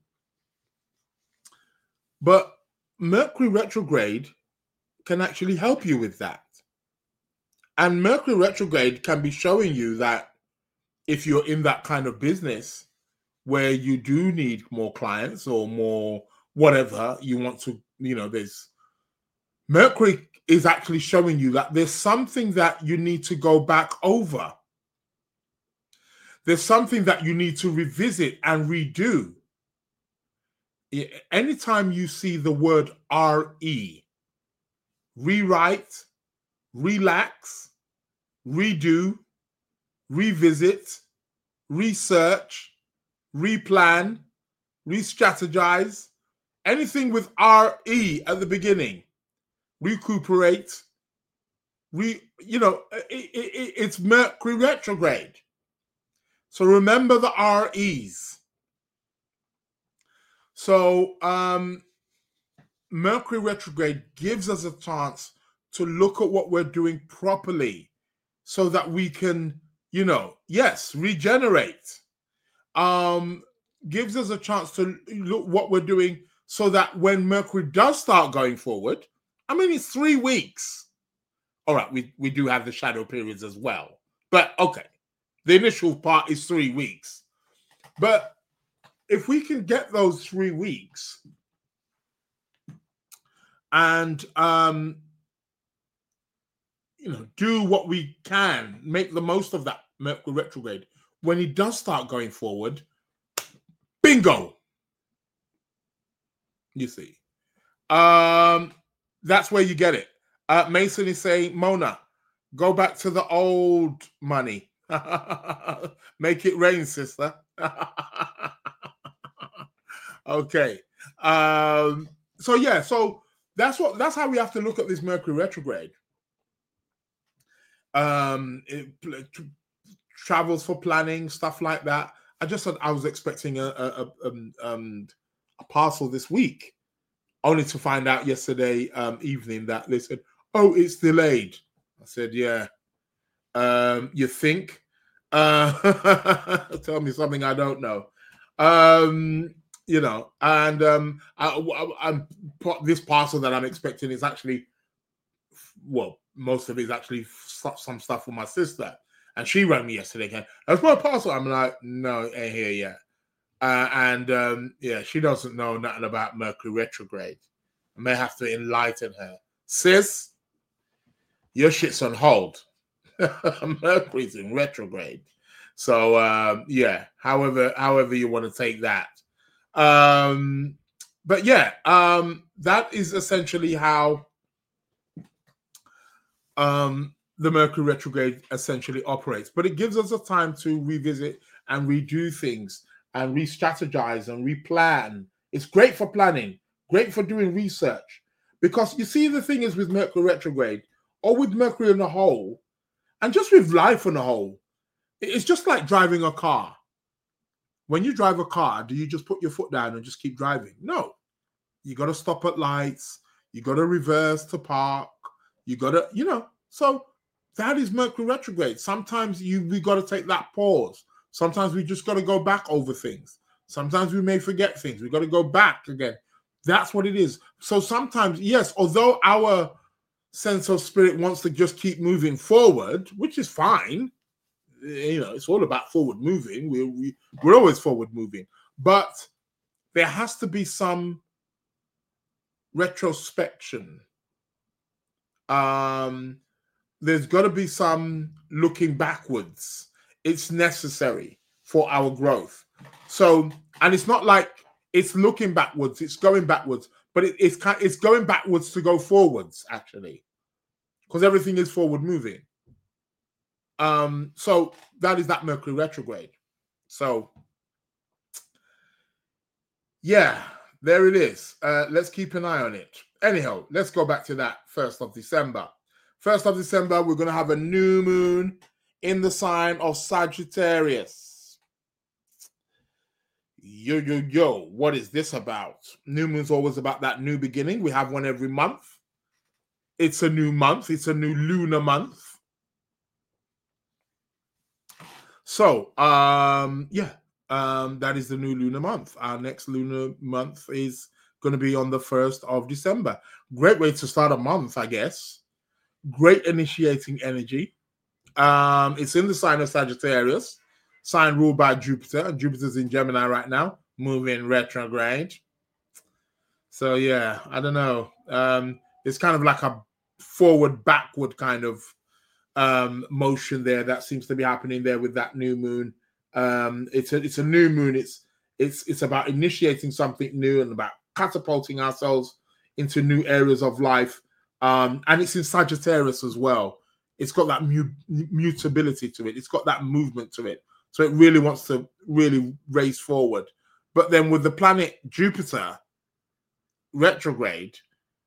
But Mercury retrograde can actually help you with that. And Mercury retrograde can be showing you that if you're in that kind of business where you do need more clients or more whatever you want to, you know, there's Mercury is actually showing you that there's something that you need to go back over. There's something that you need to revisit and redo. Anytime you see the word R E, rewrite, relax, redo, revisit, research, replan, re-strategize, anything with R E at the beginning, recuperate, re, you know, it, it, it's Mercury retrograde. So remember the R Es. So um, Mercury retrograde gives us a chance to look at what we're doing properly so that we can, you know, yes, regenerate. Um, gives us a chance to look what we're doing so that when Mercury does start going forward, I mean, it's three weeks. All right, we, we do have the shadow periods as well. But okay, the initial part is three weeks. But if we can get those three weeks and, um, you know, do what we can, make the most of that Mercury retrograde. When it does start going forward, bingo. You see, um, that's where you get it. Uh, Mason is saying, Mona, go back to the old money. Make it rain, sister. Okay. Um, so yeah, so that's what that's how we have to look at this Mercury retrograde. Um, it, t- travels for planning, stuff like that. I just said I was expecting a a, a, um, a parcel this week, only to find out yesterday um, evening that they said, "Oh, it's delayed." I said, "Yeah, um, you think? Uh, tell me something I don't know." Um, you know, and um, I, I, I'm this parcel that I'm expecting is actually, well, most of it is actually some stuff for my sister, and she rang me yesterday again. That's my parcel. I'm like, no, ain't here yet. Uh, and um, yeah, she doesn't know nothing about Mercury retrograde. I may have to enlighten her, sis. Your shit's on hold. Mercury's in retrograde. So um, yeah, however, however you want to take that. Um, but yeah, um, that is essentially how um, the Mercury retrograde essentially operates. But it gives us a time to revisit and redo things and re-strategize and replan. It's great for planning, great for doing research. Because you see, the thing is with Mercury retrograde, or with Mercury on the whole, and just with life on the whole, it's just like driving a car. When you drive a car, do you just put your foot down and just keep driving? No. You got to stop at lights. You got to reverse to park. You got to, you know, so that is Mercury retrograde. Sometimes you we got to take that pause. Sometimes we just got to go back over things. Sometimes we may forget things. We got to go back again. That's what it is. So sometimes, yes, although our sense of spirit wants to just keep moving forward, which is fine. You know, it's all about forward moving. We, we, we're always forward moving. But there has to be some retrospection. Um, there's got to be some looking backwards. It's necessary for our growth. So, and it's not like it's looking backwards, it's going backwards, but it, it's, it's going backwards to go forwards, actually, because everything is forward moving. Um, so that is that Mercury retrograde. So yeah, there it is. Uh, let's keep an eye on it. Anyhow, let's go back to that first of December. First of December, we're going to have a new moon in the sign of Sagittarius. Yo, yo, yo, what is this about? New moon's always about that new beginning. We have one every month. It's a new month. It's a new lunar month. So, um, yeah, um, that is the new lunar month. Our next lunar month is going to be on the first of December. Great way to start a month, I guess. Great initiating energy. Um, it's in the sign of Sagittarius, sign ruled by Jupiter, and Jupiter's in Gemini right now, moving retrograde. So, yeah, I don't know. Um, it's kind of like a forward, backward kind of um motion there that seems to be happening there with that new moon. Um it's a it's a new moon. It's it's it's about initiating something new and about catapulting ourselves into new areas of life. Um and it's in Sagittarius as well. It's got that mu- mutability to it. It's got that movement to it. So it really wants to really race forward. But then with the planet Jupiter retrograde,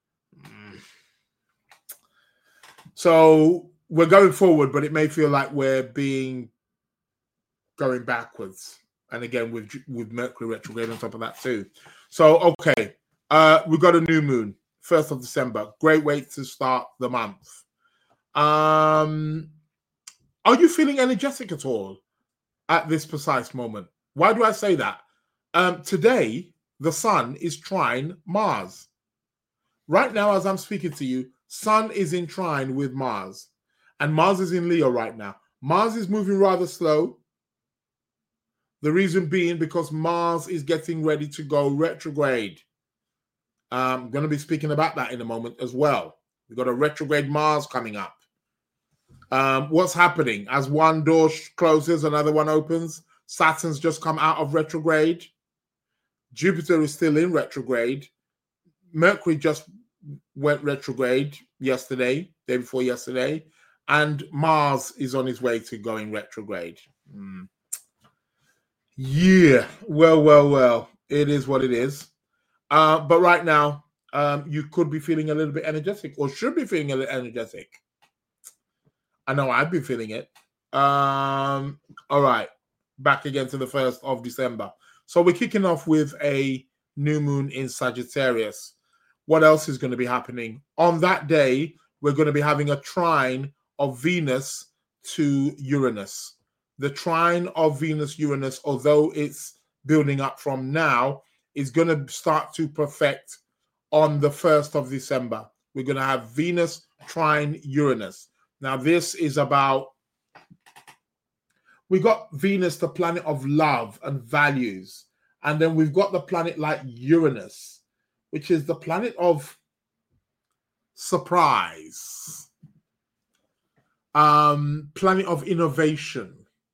so we're going forward, but it may feel like we're being going backwards. And again, with with Mercury retrograde on top of that too. So, okay, uh, we've got a new moon, first of December. Great way to start the month. Um, are you feeling energetic at all at this precise moment? Why do I say that? Um, today, the sun is trine Mars. Right now, as I'm speaking to you, Sun is in trine with Mars. And Mars is in Leo right now. Mars is moving rather slow. The reason being because Mars is getting ready to go retrograde. I'm going to be speaking about that in a moment as well. We've got a retrograde Mars coming up. Um, what's happening? As one door closes, another one opens. Saturn's just come out of retrograde. Jupiter is still in retrograde. Mercury just went retrograde yesterday, day before yesterday. And Mars is on his way to going retrograde. Mm. Yeah, well, well, well. It is what it is. Uh, but right now, um, you could be feeling a little bit energetic, or should be feeling a little energetic. I know I've been feeling it. Um, all right, back again to the first of December. So we're kicking off with a new moon in Sagittarius. What else is going to be happening? On that day, we're going to be having a trine of Venus to Uranus. The trine of Venus-Uranus, although it's building up from now, is going to start to perfect on the first of December. We're going to have Venus trine Uranus. Now, this is about, we got Venus, the planet of love and values. And then we've got the planet like Uranus, which is the planet of surprise, um, planet of innovation.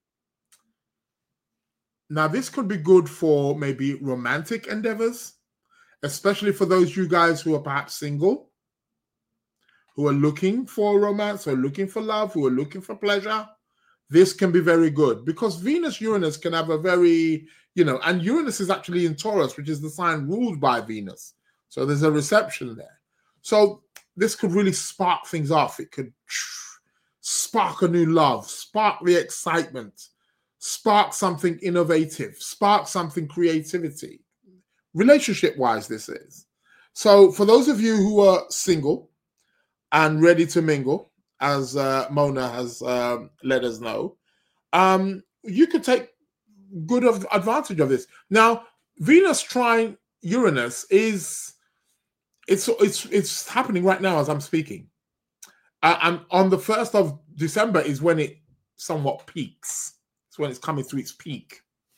Now, this could be good for maybe romantic endeavors, especially for those you guys who are perhaps single, who are looking for romance or looking for love, who are looking for pleasure. This can be very good because Venus-Uranus can have a very, you know, and Uranus is actually in Taurus, which is the sign ruled by Venus. So there's a reception there. So this could really spark things off. It could spark a new love, spark the excitement, spark something innovative, spark something creativity. Relationship-wise, this is. So for those of you who are single and ready to mingle, as uh, Mona has um, let us know, um, you could take good of advantage of this. Now, Venus trine Uranus is it's it's it's happening right now as I'm speaking. Uh, and on the first of December is when it somewhat peaks. It's when it's coming through its peak.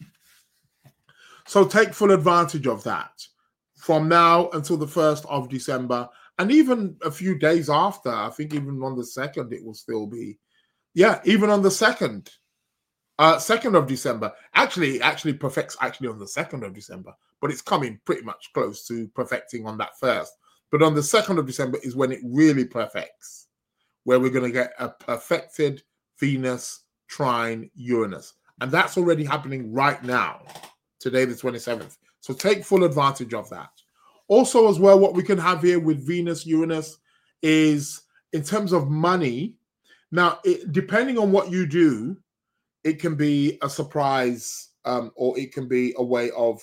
So take full advantage of that from now until the first of December. And even a few days after, I think even on the second, it will still be. Yeah, even on the second. Uh, second of December. Actually, it actually perfects actually on the second of December. But it's coming pretty much close to perfecting on that first. But on the second of December is when it really perfects. Where we're going to get a perfected Venus trine Uranus. And that's already happening right now. Today, the twenty-seventh. So take full advantage of that. Also, as well, what we can have here with Venus, Uranus is in terms of money. Now, it, depending on what you do, it can be a surprise um, or it can be a way of.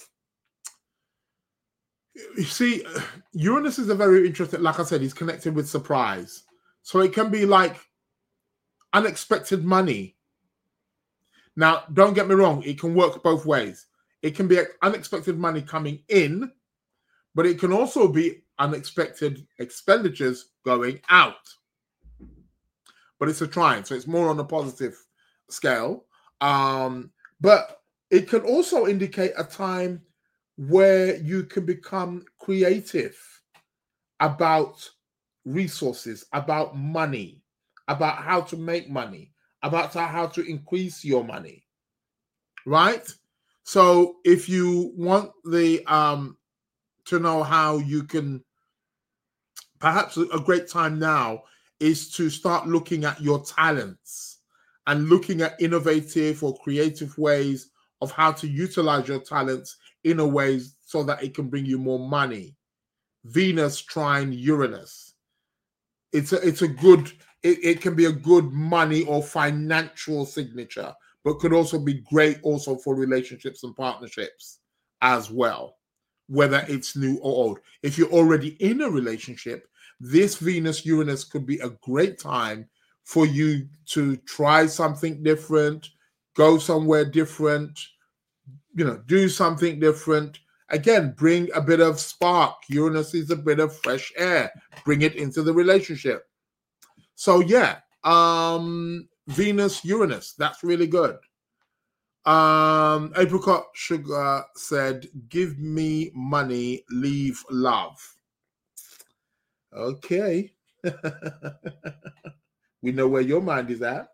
You see, Uranus is a very interesting, like I said, he's connected with surprise. So it can be like unexpected money. Now, don't get me wrong, it can work both ways. It can be unexpected money coming in, but it can also be unexpected expenditures going out. But it's a trine, so it's more on a positive scale. Um, but it can also indicate a time where you can become creative about resources, about money, about how to make money, about how to increase your money, right? So if you want the um, to know how you can, perhaps a great time now is to start looking at your talents and looking at innovative or creative ways of how to utilize your talents in a way so that it can bring you more money. Venus trine Uranus. It's a, it's a good, it, it can be a good money or financial signature, but could also be great also for relationships and partnerships as well, whether it's new or old. If you're already in a relationship, this Venus-Uranus could be a great time for you to try something different, go somewhere different, you know, do something different. Again, bring a bit of spark. Uranus is a bit of fresh air. Bring it into the relationship. So yeah, um, Venus, Uranus, that's really good. Um, Apricot Sugar said, give me money, leave love. Okay. We know where your mind is at.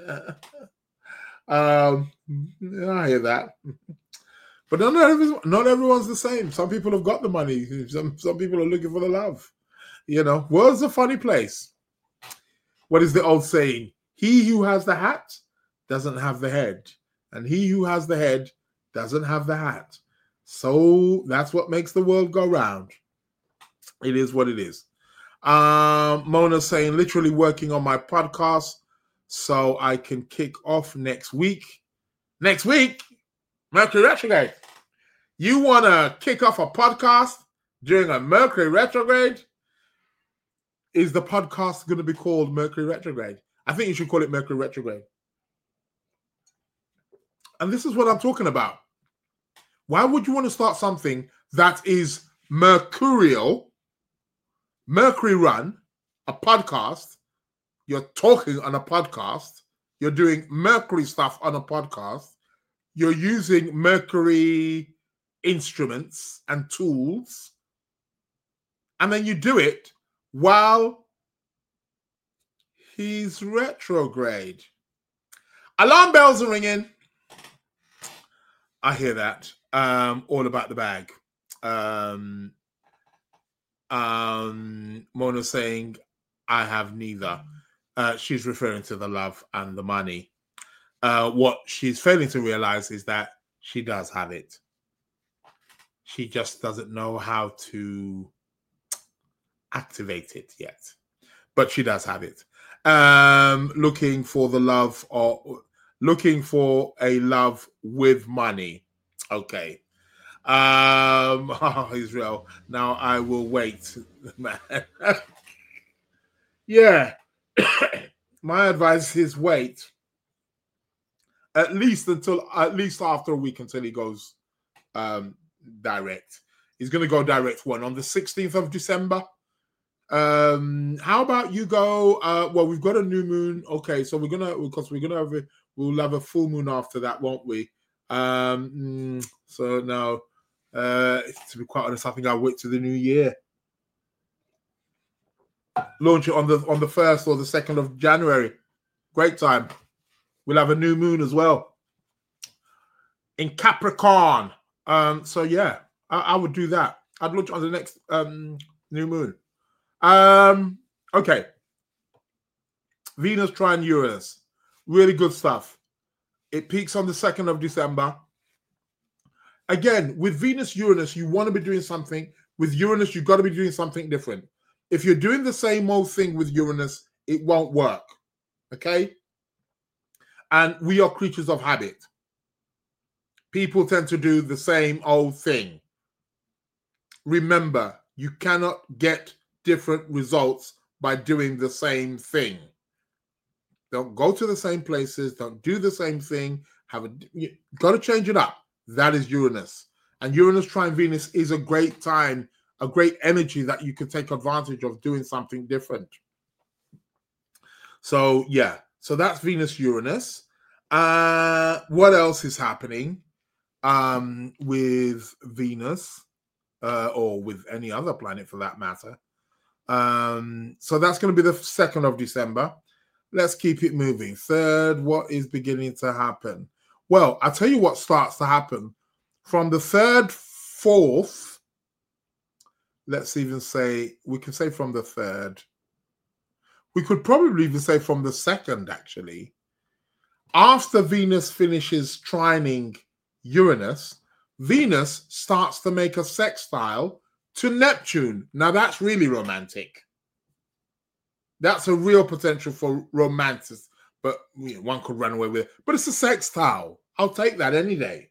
um, I hear that. But not, every, not everyone's the same. Some people have got the money. Some, some people are looking for the love. You know, world's a funny place. What is the old saying? He who has the hat doesn't have the head. And he who has the head doesn't have the hat. So that's what makes the world go round. It is what it is. Um, Mona saying, literally working on my podcast so I can kick off next week. Next week? Mercury retrograde. You want to kick off a podcast during a Mercury retrograde? Is the podcast going to be called Mercury retrograde? I think you should call it Mercury retrograde. And this is what I'm talking about. Why would you want to start something that is mercurial, Mercury run, a podcast? You're talking on a podcast. You're doing Mercury stuff on a podcast. You're using Mercury instruments and tools. And then you do it while he's retrograde. Alarm bells are ringing. I hear that. Um, all about the bag. Um, um, Mona saying, I have neither. Uh, she's referring to the love and the money. Uh, what she's failing to realize is that she does have it. She just doesn't know how to activate it yet. But she does have it. Um, looking for the love or looking for a love with money. Okay. Um, oh, Israel. Now I will wait, man. Yeah. My advice is wait. At least until at least after a week until he goes um, direct. He's going to go direct one on the sixteenth of December. Um, how about you go? Uh, well, we've got a new moon. Okay, so we're gonna because we're gonna have a, we'll have a full moon after that, won't we? Um, so now, uh, to be quite honest, I think I'll wait to the new year. Launch it on the on the first or the second of January. Great time. We'll have a new moon as well in Capricorn. Um, so yeah, I, I would do that. I'd launch on the next um new moon. Um, okay. Venus trine Uranus. Really good stuff. It peaks on the second of December. Again, with Venus Uranus, you want to be doing something. With Uranus, you've got to be doing something different. If you're doing the same old thing with Uranus, it won't work. Okay? And we are creatures of habit. People tend to do the same old thing. Remember, you cannot get different results by doing the same thing. Don't go to the same places. Don't do the same thing. Have a you got to change it up. That is Uranus. And Uranus trine Venus is a great time, a great energy that you can take advantage of doing something different. So, yeah. So that's Venus Uranus. Uh, what else is happening um, with Venus uh, or with any other planet for that matter? Um, so that's going to be the second of December. Let's keep it moving. Third, what is beginning to happen? Well, I'll tell you what starts to happen. From the third, fourth, let's even say, we can say from the third. We could probably even say from the second, actually. After Venus finishes trining Uranus, Venus starts to make a sextile to Neptune. Now, that's really romantic. That's a real potential for romantic, but you know, one could run away with it. But it's a sextile. I'll take that any day.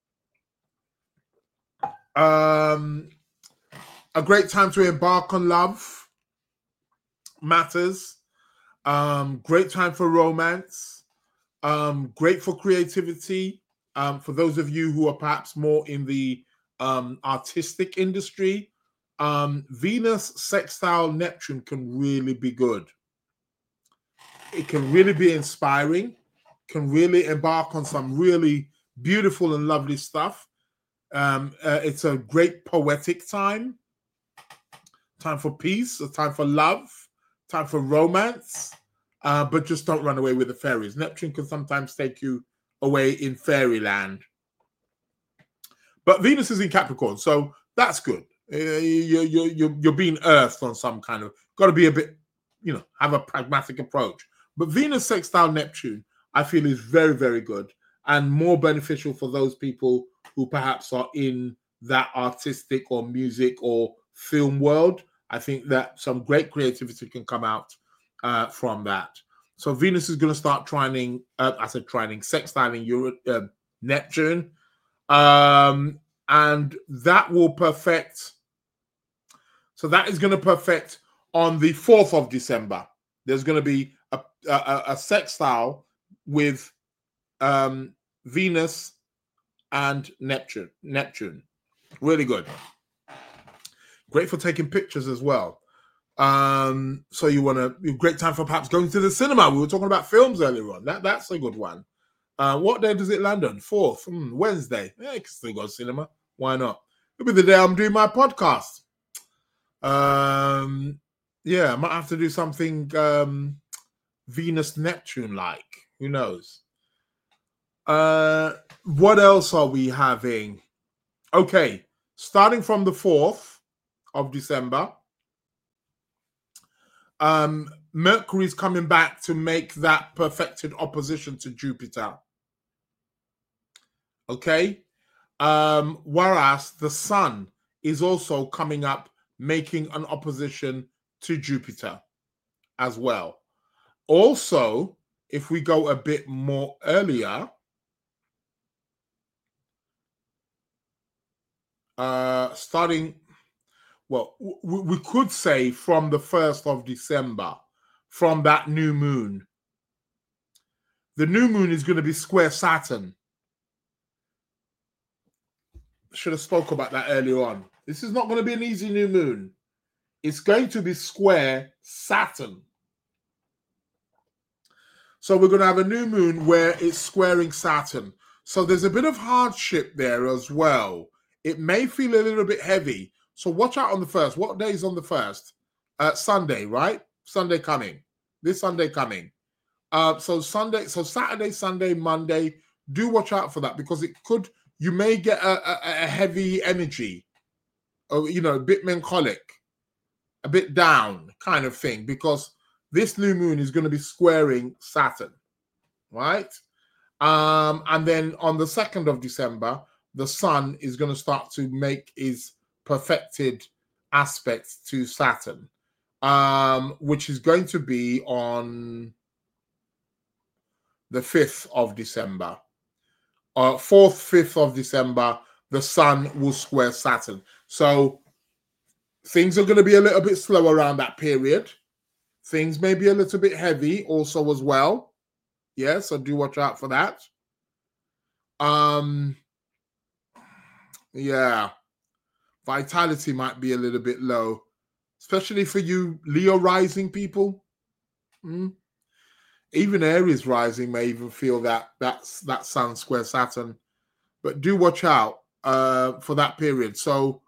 Um, a great time to embark on love matters. Um, great time for romance. Um, great for creativity. Um, for those of you who are perhaps more in the um, artistic industry, um, Venus sextile Neptune can really be good. It can really be inspiring, can really embark on some really beautiful and lovely stuff. Um, uh, it's a great poetic time, time for peace, a time for love, time for romance. uh, but just don't run away with the fairies. Neptune can sometimes take you away in fairyland. But Venus is in Capricorn, so that's good. Uh, you, you, you, you're being earthed on some kind of, got to be a bit, you know, have a pragmatic approach. But Venus sextile Neptune, I feel, is very, very good and more beneficial for those people who perhaps are in that artistic or music or film world. I think that some great creativity can come out uh, from that. So Venus is going to start trining, uh, I said trining, sextiling Euro, uh, Neptune. Um, and that will perfect. So that is going to perfect on the fourth of December. There's going to be a, a, a sextile with um, Venus and Neptune. Neptune. Really good. Great for taking pictures as well. Um, so you want to, great time for perhaps going to the cinema. We were talking about films earlier on. That, that's a good one. Uh, what day does it land on? Fourth, mm, Wednesday. Yeah, you can still go to cinema. Why not? It'll be the day I'm doing my podcast. Um, yeah, I might have to do something um, Venus Neptune like. Who knows? Uh, what else are we having? Okay, starting from the fourth of December, um, Mercury's coming back to make that perfected opposition to Jupiter. Okay, um, whereas the Sun is also coming up, making an opposition to Jupiter as well. Also, if we go a bit more earlier, uh, starting, well, w- we could say from the first of December, from that new moon. The new moon is going to be square Saturn. Should have spoke about that earlier on. This is not going to be an easy new moon. It's going to be square Saturn. So we're going to have a new moon where it's squaring Saturn. So there's a bit of hardship there as well. It may feel a little bit heavy. So watch out on the first. What day is on the first? Uh, Sunday, right? Sunday coming. This Sunday coming. Uh, so Sunday, so Saturday, Sunday, Monday. Do watch out for that because it could, you may get a, a, a heavy energy, or, you know, a bit melancholic, a bit down kind of thing, because this new moon is going to be squaring Saturn, right? Um, and then on the second of December, the Sun is going to start to make his perfected aspect to Saturn, um, which is going to be on the fifth of December. Uh, fourth, fifth of December, the Sun will square Saturn. So things are going to be a little bit slow around that period. Things may be a little bit heavy also as well. Yeah, so do watch out for that. Um, yeah, vitality might be a little bit low, especially for you Leo rising people. Mm. Even Aries rising may even feel that that's that Sun square Saturn, but do watch out uh, for that period. So,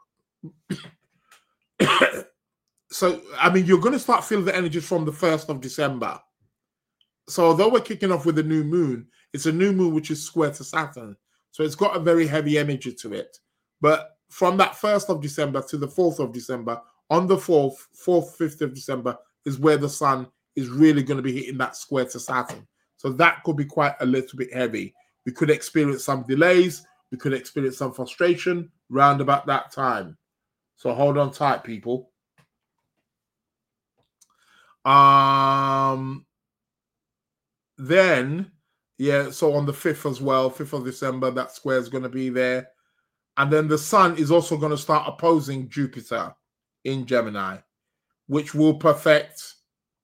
so I mean, you're going to start feeling the energies from the first of December. So, although we're kicking off with a new moon, it's a new moon which is square to Saturn, so it's got a very heavy energy to it. But from that first of December to the fourth of December, on the fourth, fourth, fifth of December is where the Sun is really going to be hitting that square to Saturn. So that could be quite a little bit heavy. We could experience some delays. We could experience some frustration round about that time. So hold on tight, people. Um, then, yeah, so on the fifth as well, fifth of December, that square is going to be there. And then the Sun is also going to start opposing Jupiter in Gemini, which will perfect.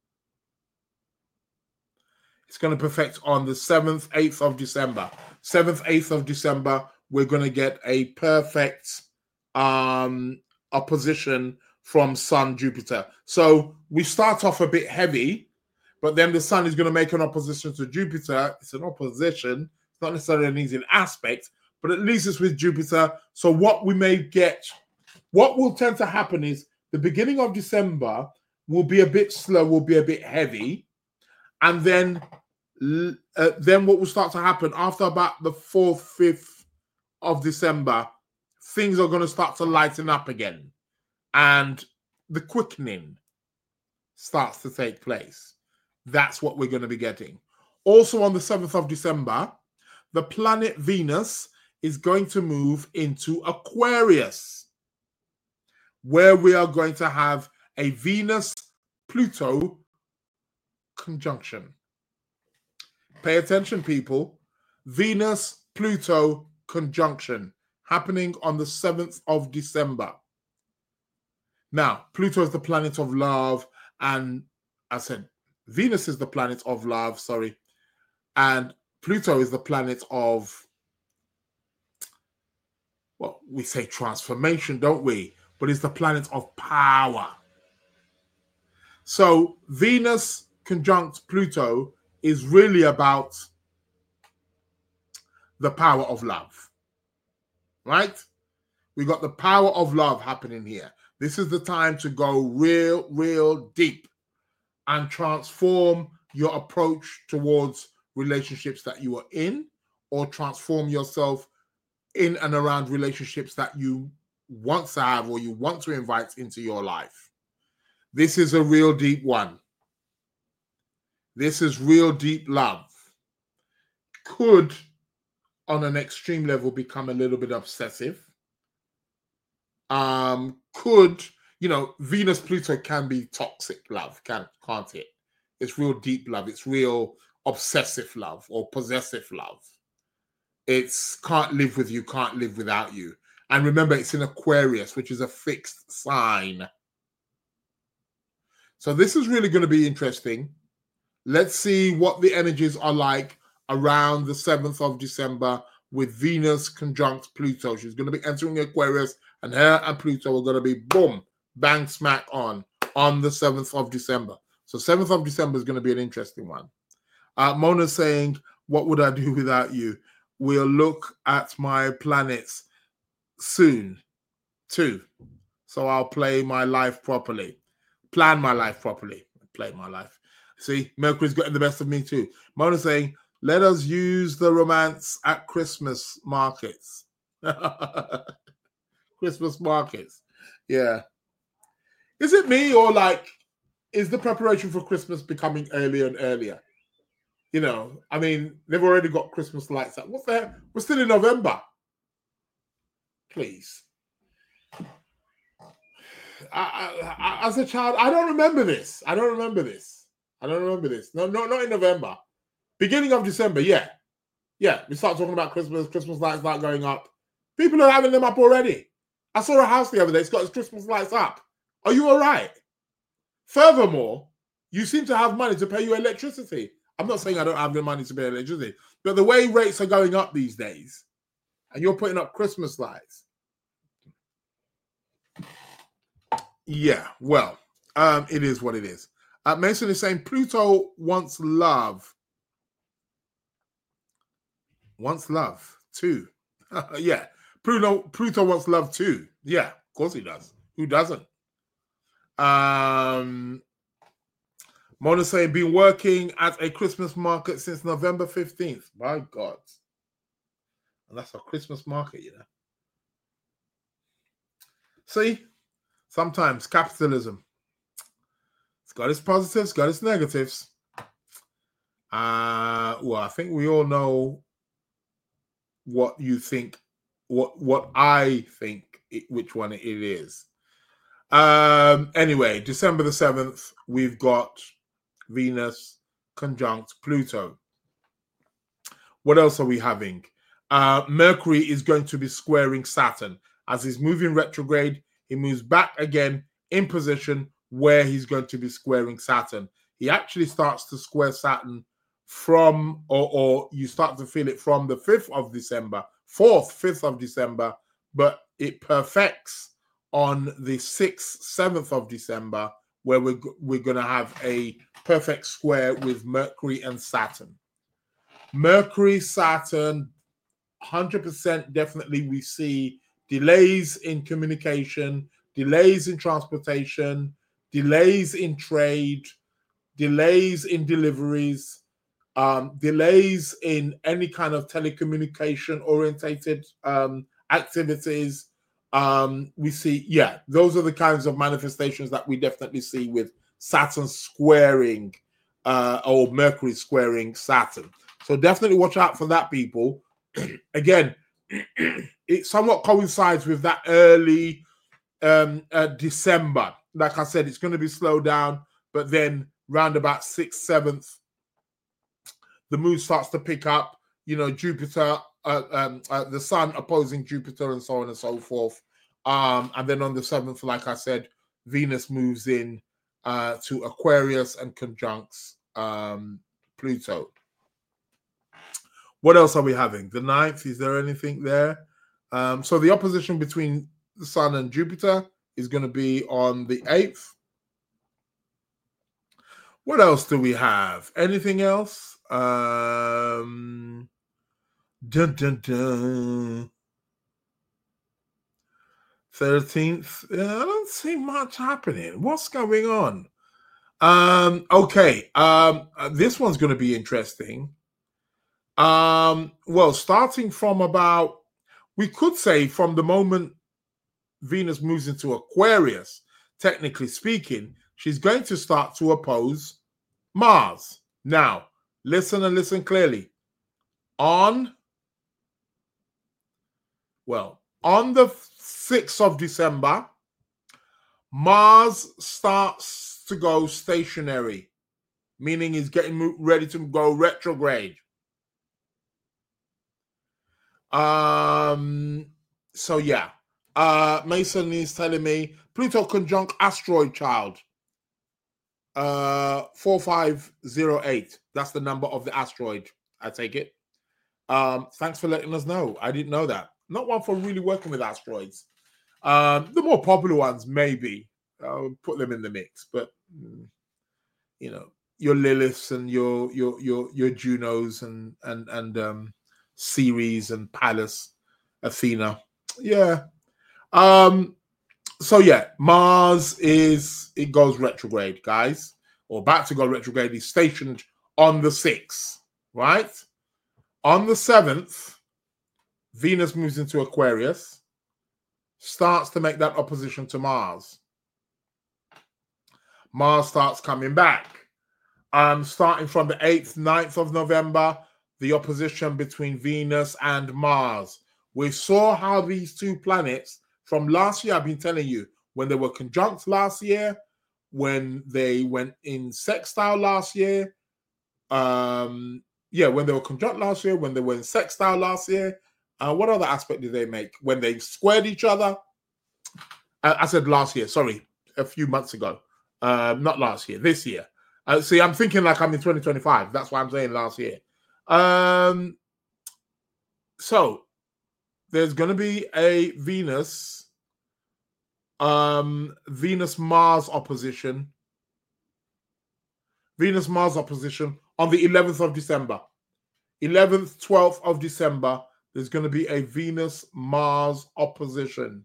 It's going to perfect on the seventh, eighth of December. seventh, eighth of December, we're going to get a perfect um, opposition from Sun, Jupiter. So we start off a bit heavy, but then the Sun is going to make an opposition to Jupiter. It's an opposition. It's not necessarily an easy aspect, but at least it's with Jupiter. So what we may get, what will tend to happen is the beginning of December will be a bit slow, will be a bit heavy. And then, uh, then what will start to happen after about the fourth, fifth of December, things are going to start to lighten up again. And the quickening starts to take place. That's what we're going to be getting. Also on the seventh of December, the planet Venus is going to move into Aquarius, where we are going to have a Venus-Pluto conjunction. Pay attention, people. Venus-Pluto conjunction happening on the seventh of December. Now, Pluto is the planet of love, and I said Venus is the planet of love, sorry, and Pluto is the planet of, well, we say transformation, don't we? But it's the planet of power. So Venus conjunct Pluto is really about the power of love, right? We got the power of love happening here. This is the time to go real, real deep and transform your approach towards relationships that you are in, or transform yourself in and around relationships that you want to have or you want to invite into your life. This is a real deep one. This is real deep love. Could, on an extreme level, become a little bit obsessive. Um, could, you know, Venus-Pluto can be toxic love, can, can't it? It's real deep love. It's real obsessive love or possessive love. It's can't live with you, can't live without you. And remember, it's in Aquarius, which is a fixed sign. So this is really going to be interesting. Let's see what the energies are like around the seventh of December with Venus conjunct Pluto. She's going to be entering Aquarius, and her and Pluto are going to be, boom, bang, smack on, on the seventh of December. So seventh of December is going to be an interesting one. Uh, Mona's saying, what would I do without you? We'll look at my planets soon, too. So I'll play my life properly. Plan my life properly. Play my life. See, Mercury's getting the best of me, too. Mona's saying, let us use the romance at Christmas markets. Christmas markets. Yeah. Is it me, or like, is the preparation for Christmas becoming earlier and earlier? You know, I mean, they've already got Christmas lights up. What's that? We're still in November. Please. I, I, as a child, I don't remember this. I don't remember this. I don't remember this. No, no, not in November. Beginning of December, yeah. Yeah, we start talking about Christmas. Christmas lights start going up. People are having them up already. I saw a house the other day. It's got its Christmas lights up. Are you all right? Furthermore, you seem to have money to pay your electricity. I'm not saying I don't have the money to pay electricity, but the way rates are going up these days, and you're putting up Christmas lights. Yeah, well, um, it is what it is. Uh, Mason is saying Pluto wants love. Wants love too. Yeah, Pluto, Pluto wants love too. Yeah, of course he does. Who doesn't? Um... Mona saying, been working at a Christmas market since November fifteenth. My God. And that's a Christmas market, you know. See, sometimes capitalism, it's got its positives, got its negatives. Uh, well, I think we all know what you think, what, what I think, it, which one it is. Um, anyway, December the seventh, we've got Venus conjunct Pluto. What else are we having? Uh, Mercury is going to be squaring Saturn. As he's moving retrograde, he moves back again in position where he's going to be squaring Saturn. He actually starts to square Saturn from, or, or you start to feel it from the fifth of December, fourth, fifth of December, but it perfects on the sixth, seventh of December, where we're, we're going to have a perfect square with Mercury and Saturn. Mercury, Saturn, one hundred percent definitely we see delays in communication, delays in transportation, delays in trade, delays in deliveries, um, delays in any kind of telecommunication orientated um, activities. Um, we see, yeah, those are the kinds of manifestations that we definitely see with Saturn squaring uh, or Mercury squaring Saturn. So definitely watch out for that, people. Again, it somewhat coincides with that early um, uh, December. Like I said, it's going to be slowed down, but then round about sixth, seventh, the moon starts to pick up. You know, Jupiter, uh, um, uh, the sun opposing Jupiter, and so on and so forth. Um, and then on the seventh, like I said, Venus moves in uh, to Aquarius and conjuncts um, Pluto. What else are we having? The ninth, is there anything there? Um, so the opposition between the Sun and Jupiter is going to be on the eighth. What else do we have? Anything else? Um, dun, dun, dun. thirteenth. I don't see much happening. What's going on? Um, okay. Um, this one's going to be interesting. Um, well, starting from about, we could say from the moment Venus moves into Aquarius, technically speaking, she's going to start to oppose Mars. Now, listen and listen clearly. On, well, on the sixth of December, Mars starts to go stationary, meaning he's getting ready to go retrograde. Um, so yeah, uh, Mason is telling me Pluto conjunct asteroid child, uh, four five zero eight. That's the number of the asteroid. I take it. Um, thanks for letting us know. I didn't know that. Not one for really working with asteroids. Um, the more popular ones, maybe I'll put them in the mix, but you know, your Liliths and your your your your Junos and and and um. Ceres and Pallas, Athena. Yeah. Um, so yeah, Mars is, it goes retrograde, guys, or about to go retrograde. He's stationed on the sixth, right? On the seventh, Venus moves into Aquarius, starts to make that opposition to Mars. Mars starts coming back. Um, starting from the eighth, ninth of November, the opposition between Venus and Mars. We saw how these two planets from last year, I've been telling you, when they were conjunct last year, when they went in sextile last year, um, yeah, when they were conjunct last year, when they were in sextile last year, uh, what other aspect did they make? When they squared each other, I, I said last year, sorry, a few months ago, uh, not last year, this year. Uh, see, I'm thinking like I'm in twenty twenty-five. That's why I'm saying last year. Um, so there's going to be a Venus, um, Venus-Mars opposition, Venus-Mars opposition on the eleventh of December. eleventh, twelfth of December, there's going to be a Venus-Mars opposition.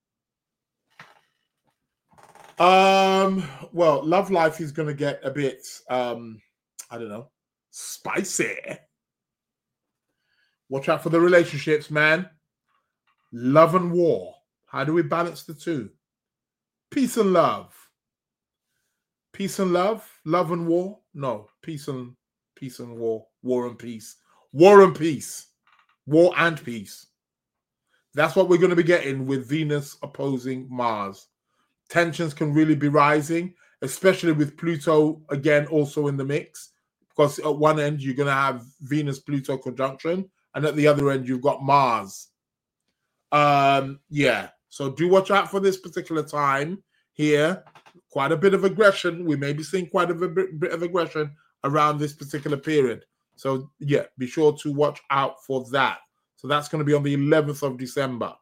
Um, well, love life is going to get a bit, um, I don't know, spicy. Watch out for the relationships, man. Love and war. How do we balance the two? Peace and love. Peace and love? Love and war? No. Peace and peace and war. War and peace. War and peace. War and peace. That's what we're going to be getting with Venus opposing Mars. Tensions can really be rising, especially with Pluto again also in the mix. Because at one end, you're going to have Venus-Pluto conjunction. And at the other end, you've got Mars. Um, yeah. So do watch out for this particular time here. Quite a bit of aggression. We may be seeing quite a bit, bit of aggression around this particular period. So yeah, be sure to watch out for that. So that's going to be on the eleventh of December.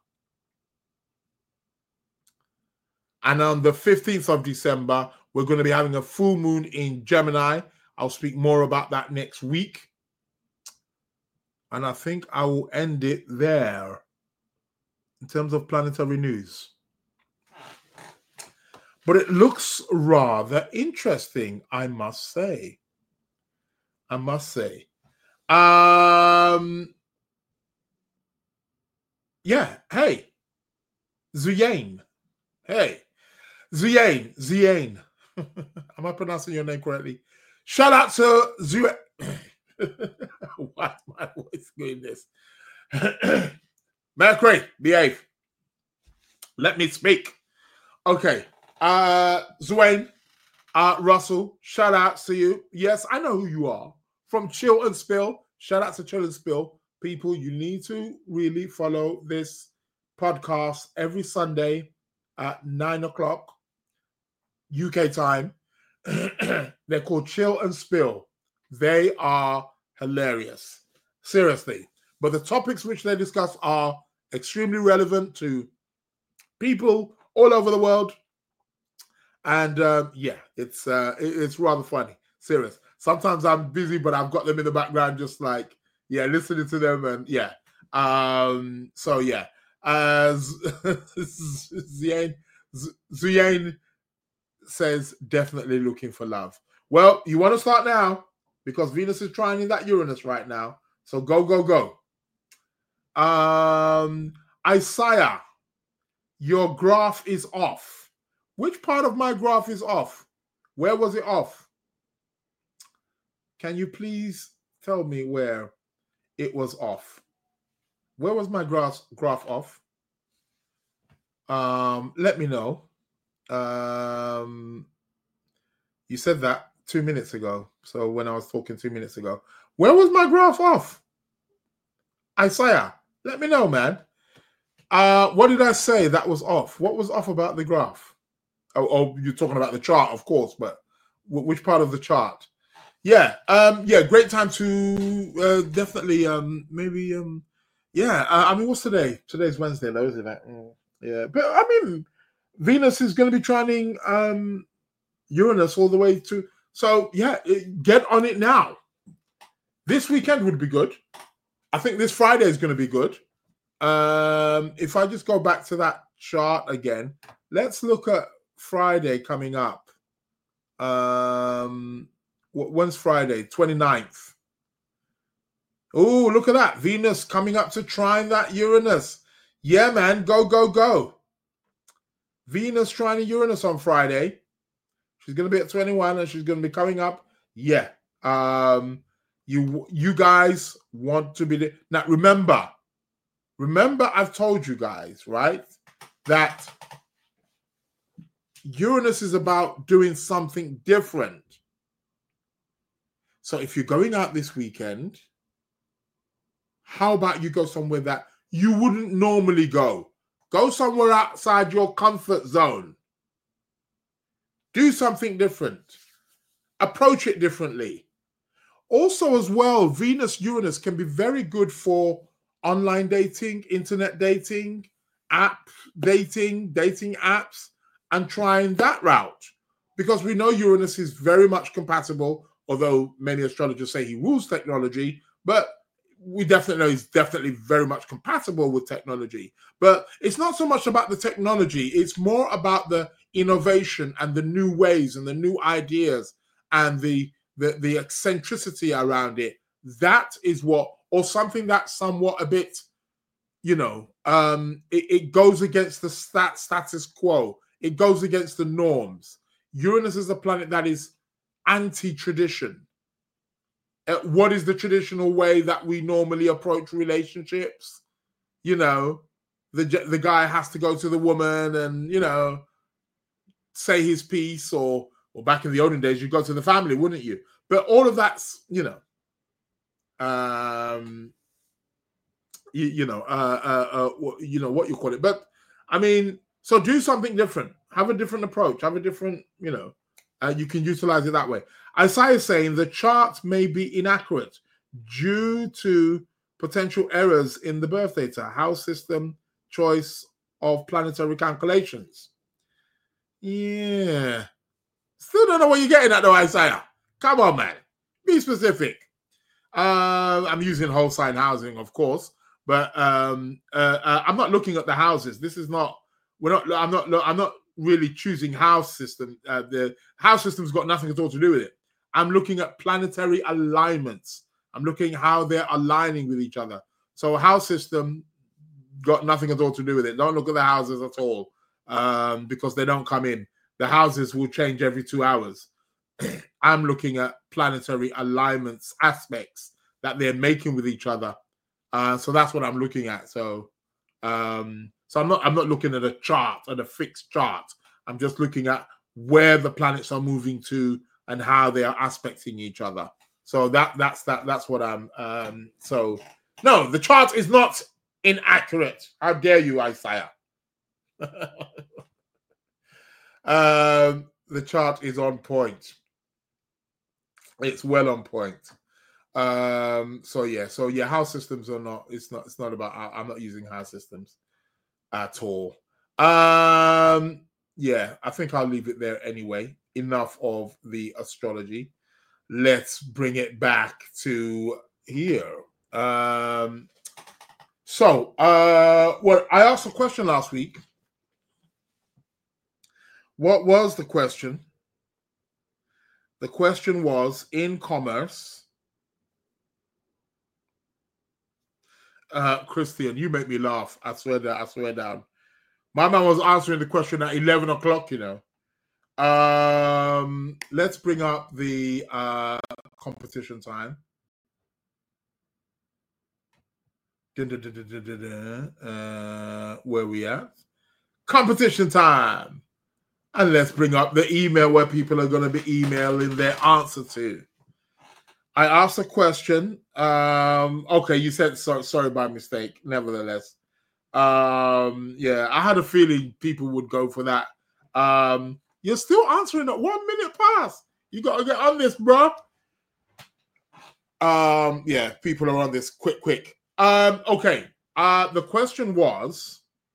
And on the fifteenth of December, we're going to be having a full moon in Gemini. I'll speak more about that next week. And I think I will end it there in terms of planetary news. but it looks rather interesting, I must say. I must say. Um, yeah, hey, Zuyain. Hey, Zuyain, Zuyain. Am I pronouncing your name correctly? Shout out to Zuyain. Why is my voice doing this? Mercury, behave. Let me speak. Okay. Uh, Zuyain, uh, Russell, shout out to you. Yes, I know who you are. From Chill and Spill. Shout out to Chill and Spill. People, you need to really follow this podcast every Sunday at nine o'clock U K time. They're called Chill and Spill. They are hilarious. Seriously. But the topics which they discuss are extremely relevant to people all over the world. And um, yeah, it's uh, it, it's rather funny. Serious. Sometimes I'm busy, but I've got them in the background, just like, yeah, listening to them. And yeah. Um, so yeah. Uh, Zuyain, Zuyain says, definitely looking for love. Well, you want to start now because Venus is trying in that Uranus right now. So go, go, go. Um, Isaiah, your graph is off. Which part of my graph is off? Where was it off? Can you please tell me where it was off? Where was my graph, graph off? Um, let me know. Um, you said that two minutes ago. So when I was talking two minutes ago, where was my graph off? Isaiah, let me know, man. Uh, what did I say that was off? What was off about the graph? Oh, oh you're talking about the chart, of course, but w- which part of the chart? Yeah, um, yeah, great time to uh, definitely um, maybe um, yeah. Uh, I mean, what's today? Today's Wednesday, though, isn't it? Mm, yeah, but I mean, Venus is going to be trining um, Uranus all the way to. So yeah, it, get on it now. This weekend would be good. I think this Friday is going to be good. Um, if I just go back to that chart again, let's look at Friday coming up. Um, when's Friday? twenty-ninth. Oh, look at that. Venus coming up to trine that Uranus. Yeah, man. Go, go, go. Venus trining Uranus on Friday. She's going to be at twenty-one and she's going to be coming up. Yeah. Um, you, you guys want to be there. Now, remember, remember I've told you guys, right, that Uranus is about doing something different. So if you're going out this weekend, how about you go somewhere that you wouldn't normally go? Go somewhere outside your comfort zone. Do something different. Approach it differently. Also, as well, Venus-Uranus can be very good for online dating, internet dating, app dating, dating apps, and trying that route. Because we know Uranus is very much compatible, although many astrologers say he rules technology, but we definitely know he's definitely very much compatible with technology. But it's not so much about the technology, it's more about the innovation and the new ways and the new ideas and the the, the eccentricity around it. That is what, or something that's somewhat a bit, you know, um, it, it goes against the stat status quo. It goes against the norms. Uranus is a planet that is anti-tradition. Uh, what is the traditional way that we normally approach relationships? You know, the the guy has to go to the woman and, you know, say his piece, or or back in the olden days, you go to the family, wouldn't you? But all of that's, you know, um, you, you know, uh, uh, uh, you know what you call it. But I mean, so do something different. Have a different approach. Have a different, you know, uh, you can utilize it that way. Isaiah is saying the chart may be inaccurate due to potential errors in the birth data, house system, choice of planetary calculations. Yeah. Still don't know what you're getting at though, Isaiah. Come on, man. Be specific. Uh, I'm using whole sign housing, of course, but um, uh, uh, I'm not looking at the houses. This is not. We're not. I'm not. I'm not really choosing house system. Uh, the house system's got nothing at all to do with it. I'm looking at planetary alignments. I'm looking at how they're aligning with each other. So house system got nothing at all to do with it. Don't look at the houses at all um, because they don't come in. The houses will change every two hours. I'm looking at planetary alignments, aspects that they're making with each other. Uh, so that's what I'm looking at. So, um, so I'm not I'm not looking at a chart, at a fixed chart. I'm just looking at where the planets are moving to and how they are aspecting each other. So that that's that that's what I'm. Um, so no, the chart is not inaccurate. How dare you, Isaiah? um, the chart is on point. It's well on point. Um, so yeah, so yeah, house systems are not. It's not. It's not about. I'm not using house systems at all. Um, yeah, I think I'll leave it there anyway. Enough of the astrology. Let's bring it back to here. Um, so, uh, well, I asked a question last week. What was the question? The question was, in commerce, uh, Christian, you make me laugh. I swear that I swear down. My man was answering the question at eleven o'clock, you know. Um, let's bring up the uh, competition time. Dun, dun, dun, dun, dun, dun, dun. Uh, where we at? Competition time. And let's bring up the email where people are going to be emailing their answer to. I asked a question. Um, okay, you said so, sorry by mistake. Nevertheless, um, yeah, I had a feeling people would go for that. Um, you're still answering at one minute past. You got to get on this, bro. Um, yeah, people are on this quick, quick. Um, okay. Uh, the question was.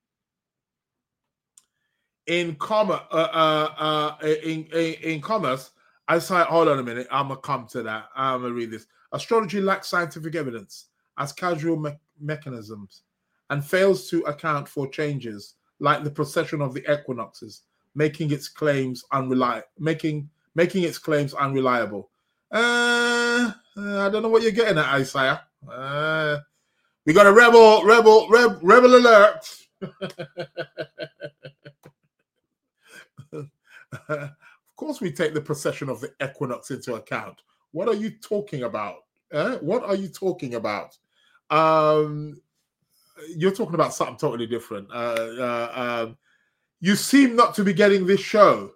In commerce, uh, uh, uh, in, in in commerce, I say, hold on a minute, I'm gonna come to that. I'm gonna read this. Astrology lacks scientific evidence as casual me- mechanisms and fails to account for changes like the precession of the equinoxes, making its claims unreliable. Making making its claims unreliable. Uh, I don't know what you're getting at, Isaiah. Uh, we got a rebel, rebel, reb, rebel alert. Of course, we take the precession of the equinox into account. What are you talking about? Eh? What are you talking about? Um, you're talking about something totally different. Uh, uh, um, you seem not to be getting this show.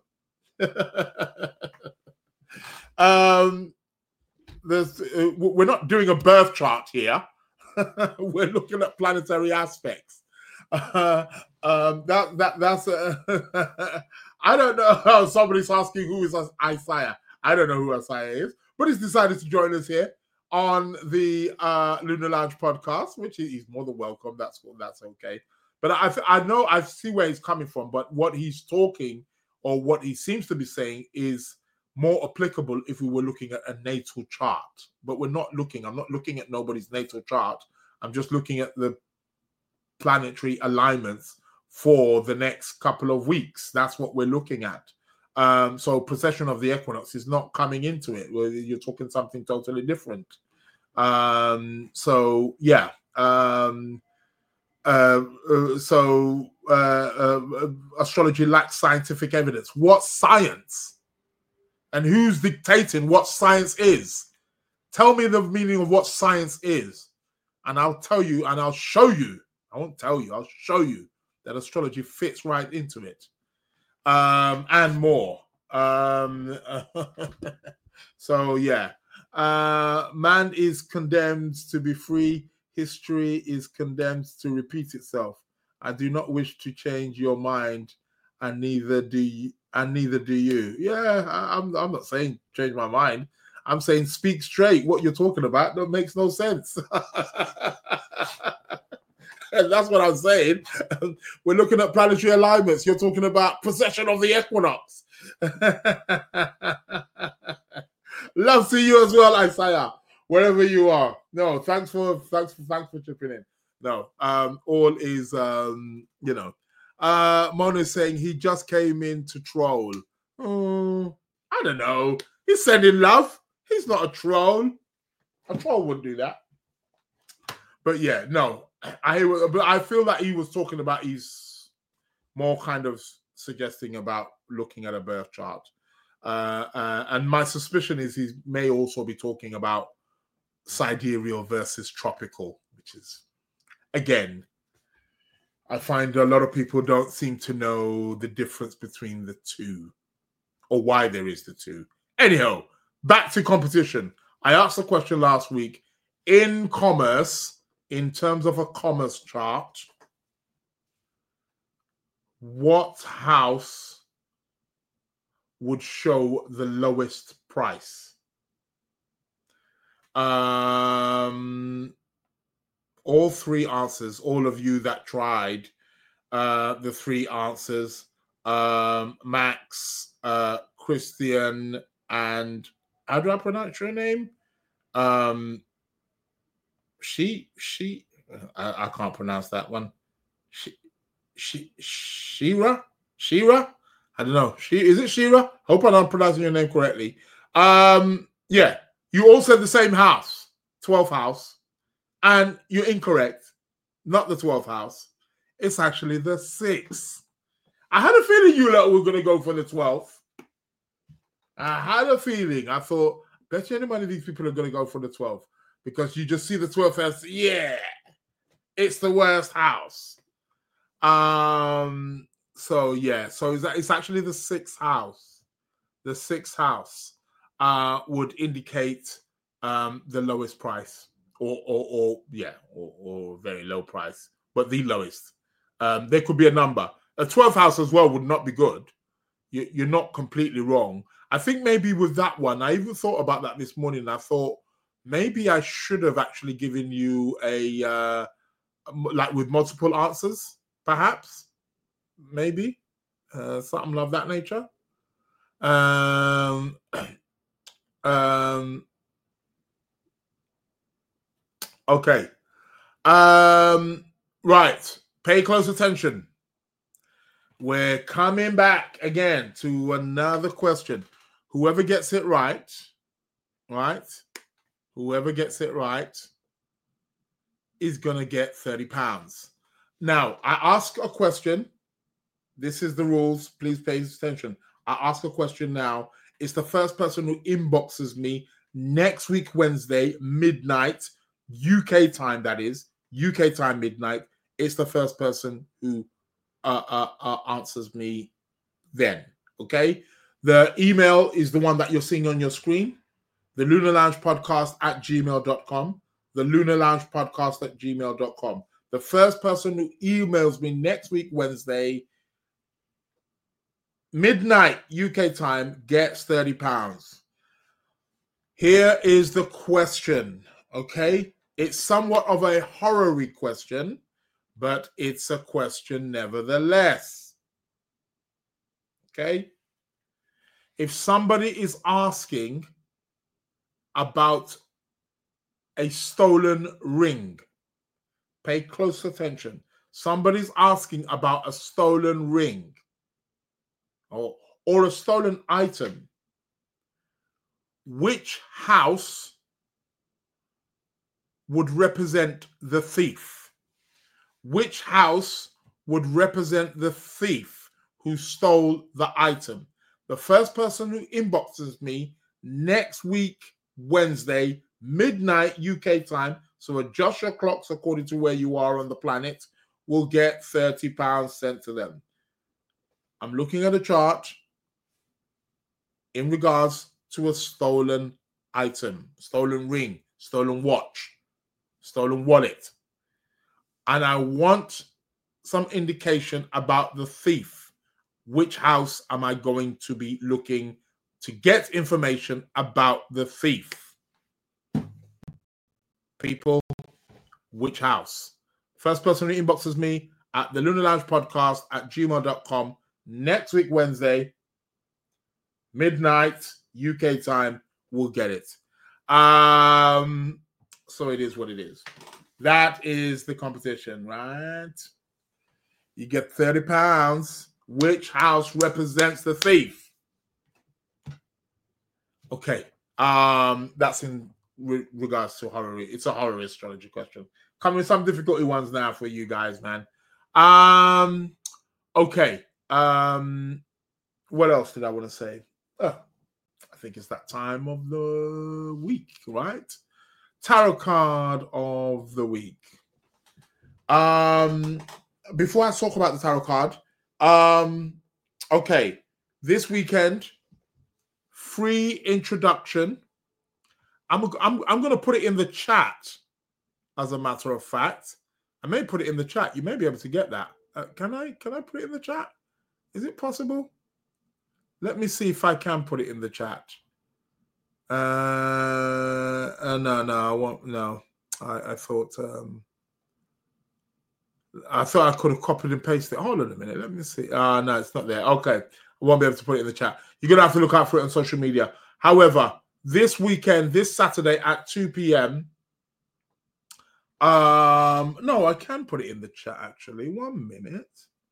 um, there's, uh, we're not doing a birth chart here. We're looking at planetary aspects. Uh, um, that that that's. Uh, I don't know how somebody's asking who is Isaiah. I don't know who Isaiah is, but he's decided to join us here on the uh, Lunar Lounge podcast, which he's more than welcome. That's that's okay. But I I know I see where he's coming from. But what he's talking or what he seems to be saying is more applicable if we were looking at a natal chart. But we're not looking. I'm not looking at nobody's natal chart. I'm just looking at the planetary alignments for the next couple of weeks. That's what we're looking at. Um, so precession of the equinox is not coming into it. You're talking something totally different. Um, so yeah. Um, uh, uh, so uh, uh, astrology lacks scientific evidence. What science? And who's dictating what science is? Tell me the meaning of what science is, and I'll tell you, and I'll show you. I won't tell you. I'll show you that astrology fits right into it, um, and more. Um, so yeah, uh, man is condemned to be free. History is condemned to repeat itself. I do not wish to change your mind, and neither do you, and neither do you. Yeah, I, I'm. I'm not saying change my mind. I'm saying speak straight. What you're talking about that makes no sense. That's what I'm saying. We're looking at planetary alignments. You're talking about precession of the equinox. Love to you as well, Isaiah, wherever you are. No, thanks for thanks for thanks for chipping in. No, um, all is um, you know, Uh, Mona is saying he just came in to troll. Oh, I don't know. He's sending love. He's not a troll. A troll wouldn't do that. But yeah, no. I but I feel that he was talking about he's more kind of suggesting about looking at a birth chart. Uh, uh, and my suspicion is he may also be talking about sidereal versus tropical, which is, again, I find a lot of people don't seem to know the difference between the two or why there is the two. Anyhow, back to competition. I asked a question last week. In commerce, in terms of a commerce chart, what house would show the lowest price? Um, all three answers, all of you that tried uh, the three answers, um, Max, uh, Christian, and how do I pronounce your name? Um, she, she, I, I can't pronounce that one. She, she, Shira, Shira. I don't know. She is it Shira? Hope I'm pronouncing your name correctly. Um, yeah, you all said the same house, twelfth house, and you're incorrect. Not the twelfth house. It's actually the sixth. I had a feeling you lot were going to go for the twelfth. I had a feeling. I thought, bet you any money these people are going to go for the twelfth because you just see the twelfth as, yeah, it's the worst house. Um. So yeah, so it's, it's actually the sixth house. The sixth house uh, would indicate um, the lowest price, or or, or yeah, or, or very low price, but the lowest. Um, there could be a number. A twelfth house as well would not be good. You, you're not completely wrong. I think maybe with that one, I even thought about that this morning. I thought maybe I should have actually given you a uh, like with multiple answers, perhaps. Maybe uh, something of that nature. Um, um, okay. Um, right. Pay close attention. We're coming back again to another question. Whoever gets it right, right? Whoever gets it right is going to get thirty pounds. Now, I ask a question. This is the rules. Please pay attention. I ask a question now. It's the first person who inboxes me next week, Wednesday, midnight, U K time, that is. U K time, midnight. It's the first person who uh, uh, uh, answers me then. Okay? The email is the one that you're seeing on your screen. The Lunar Lounge Podcast at gmail dot com. The Lunar Lounge Podcast at gmail dot com. The first person who emails me next week, Wednesday, midnight U K time, gets thirty pounds. Here is the question, okay? It's somewhat of a horror-y question, but it's a question nevertheless. Okay? If somebody is asking about a stolen ring, pay close attention. Somebody's asking about a stolen ring. Or, or a stolen item. Which house would represent the thief? Which house would represent the thief who stole the item? The first person who inboxes me next week, Wednesday, midnight U K time, so adjust your clocks according to where you are on the planet, will get thirty pounds sent to them. I'm looking at a chart in regards to a stolen item, stolen ring, stolen watch, stolen wallet. And I want some indication about the thief. Which house am I going to be looking to get information about the thief? People, which house? First person who inboxes me at the Lunar Lounge Podcast at gmail dot com. Next week, Wednesday, midnight U K time, we'll get it. Um, so it is what it is. That is the competition, right? you get thirty pounds. Which house represents the thief? Okay. Um, that's in re- regards to horror. It's a horror astrology question. Coming with some difficulty ones now for you guys, man. Um, okay. Um, what else did I want to say? Oh, I think it's that time of the week, right? Tarot card of the week. Um, before I talk about the tarot card, um, okay, this weekend, free introduction. I'm I'm I'm going to put it in the chat. As a matter of fact, I may put it in the chat. You may be able to get that. Uh, can I? Can I put it in the chat? Is it possible? Let me see if I can put it in the chat. Uh, uh no, no, I won't. No, I, I thought. Um, I thought I could have copied and pasted it. Hold on a minute. Let me see. Ah, uh, no, it's not there. Okay, I won't be able to put it in the chat. You're gonna have to look out for it on social media. However, this weekend, this Saturday at two p.m. Um, no, I can put it in the chat actually. One minute.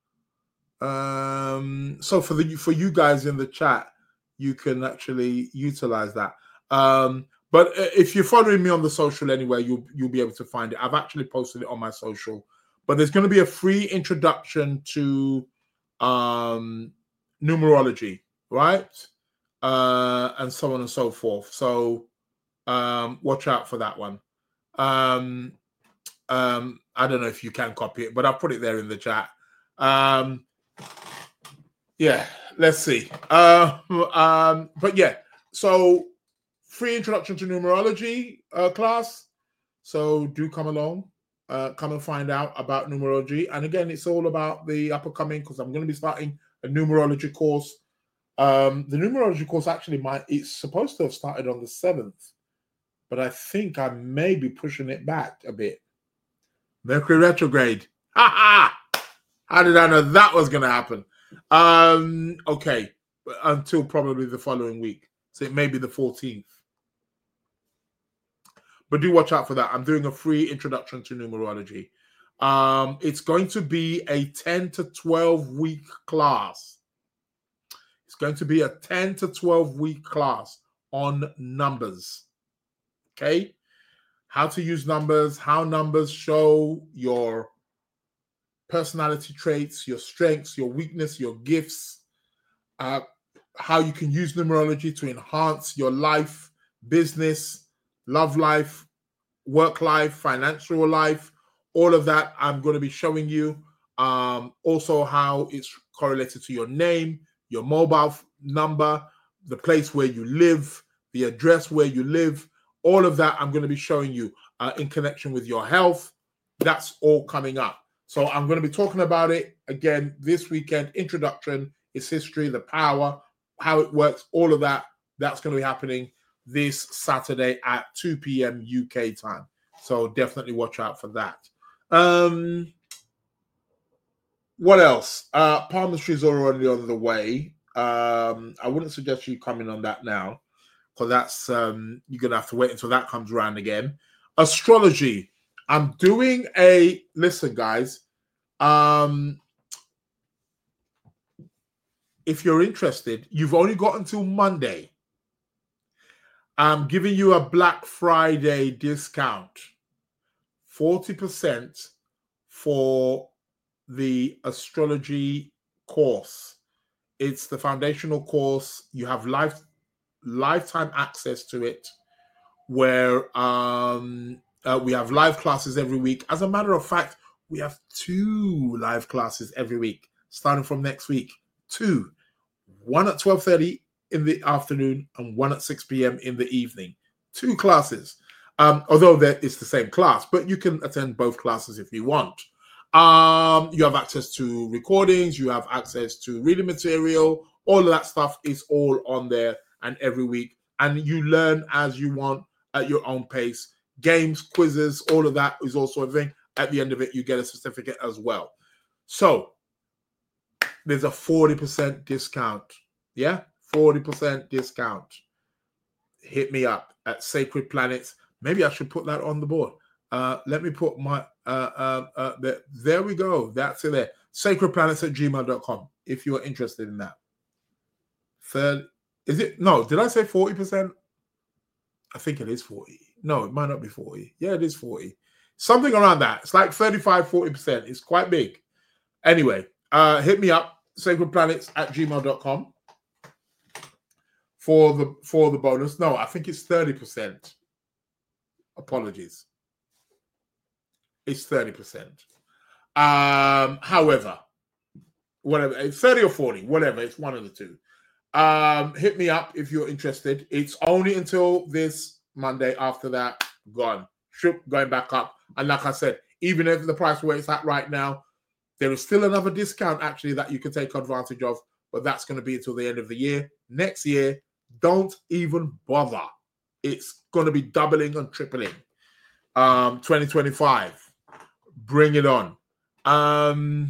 Um, so for the for you guys in the chat, you can actually utilize that. Um, but if you're following me on the social anyway, you'll you'll be able to find it. I've actually posted it on my social. But there's going to be a free introduction to um numerology, right? Uh, and so on and so forth. So um, watch out for that one. Um, um, I don't know if you can copy it, but I'll put it there in the chat. Um, yeah, let's see. Uh, um, but yeah, so free introduction to numerology uh, class. So do come along, uh, come and find out about numerology. And again, it's all about the up and coming because I'm going to be starting a numerology course. Um, the numerology course actually might, it's supposed to have started on the seventh, but I think I may be pushing it back a bit. Mercury retrograde. Ha ha! How did I know that was going to happen? Um, okay, until probably the following week. So it may be the fourteenth. But do watch out for that. I'm doing a free introduction to numerology. Um, it's going to be a ten to twelve week class. It's going to be a ten to twelve week class on numbers. Okay? How to use numbers, how numbers show your personality traits, your strengths, your weakness, your gifts, uh, how you can use numerology to enhance your life, business, love life, work life, financial life, all of that I'm going to be showing you. Um, also how it's correlated to your name, your mobile number, the place where you live, the address where you live, all of that I'm going to be showing you uh, in connection with your health. That's all coming up. So I'm going to be talking about it again this weekend. Introduction, its history, the power, how it works, all of that. That's going to be happening this Saturday at two p.m. U K time. So definitely watch out for that. Um, what else? Uh, palmistry is already on the way. Um, I wouldn't suggest you coming on that now because that's um, you're going to have to wait until that comes around again. Astrology. I'm doing a, listen guys, um, if you're interested, you've only got until Monday. I'm giving you a Black Friday discount, forty percent for the astrology course. It's the foundational course. You have life, lifetime access to it where um, uh, we have live classes every week. As a matter of fact, we have two live classes every week, starting from next week. Two. One at twelve thirty in the afternoon and one at six p.m. in the evening. Two classes. Um, although it's the same class, but you can attend both classes if you want. Um, you have access to recordings. You have access to reading material. All of that stuff is all on there and every week. And you learn as you want at your own pace. Games, quizzes, all of that is also a thing. At the end of it, you get a certificate as well. So there's a forty percent discount. Yeah, forty percent discount. Hit me up at Sacred Planets. Maybe I should put that on the board. Uh, let me put my, uh, uh, uh, there, there we go. That's it there. sacred planets at gmail dot com if you're interested in that. Third, is it? No, did I say forty percent? I think it is forty. No, it might not be forty. Yeah, it is forty. Something around that. It's like thirty-five, forty percent. It's quite big. Anyway, uh, hit me up, sacred planets at gmail dot com for the for the bonus. No, I think it's thirty percent. Apologies. It's thirty percent. Um, however, whatever, it's thirty or forty, whatever, it's one of the two. Um, hit me up if you're interested. It's only until this Monday. After that, gone. Shook, going back up. And like I said, even if the price where it's at right now, there is still another discount actually that you can take advantage of, but that's going to be until the end of the year. Next year, don't even bother. It's going to be doubling and tripling. Um, twenty twenty-five. Bring it on. Um,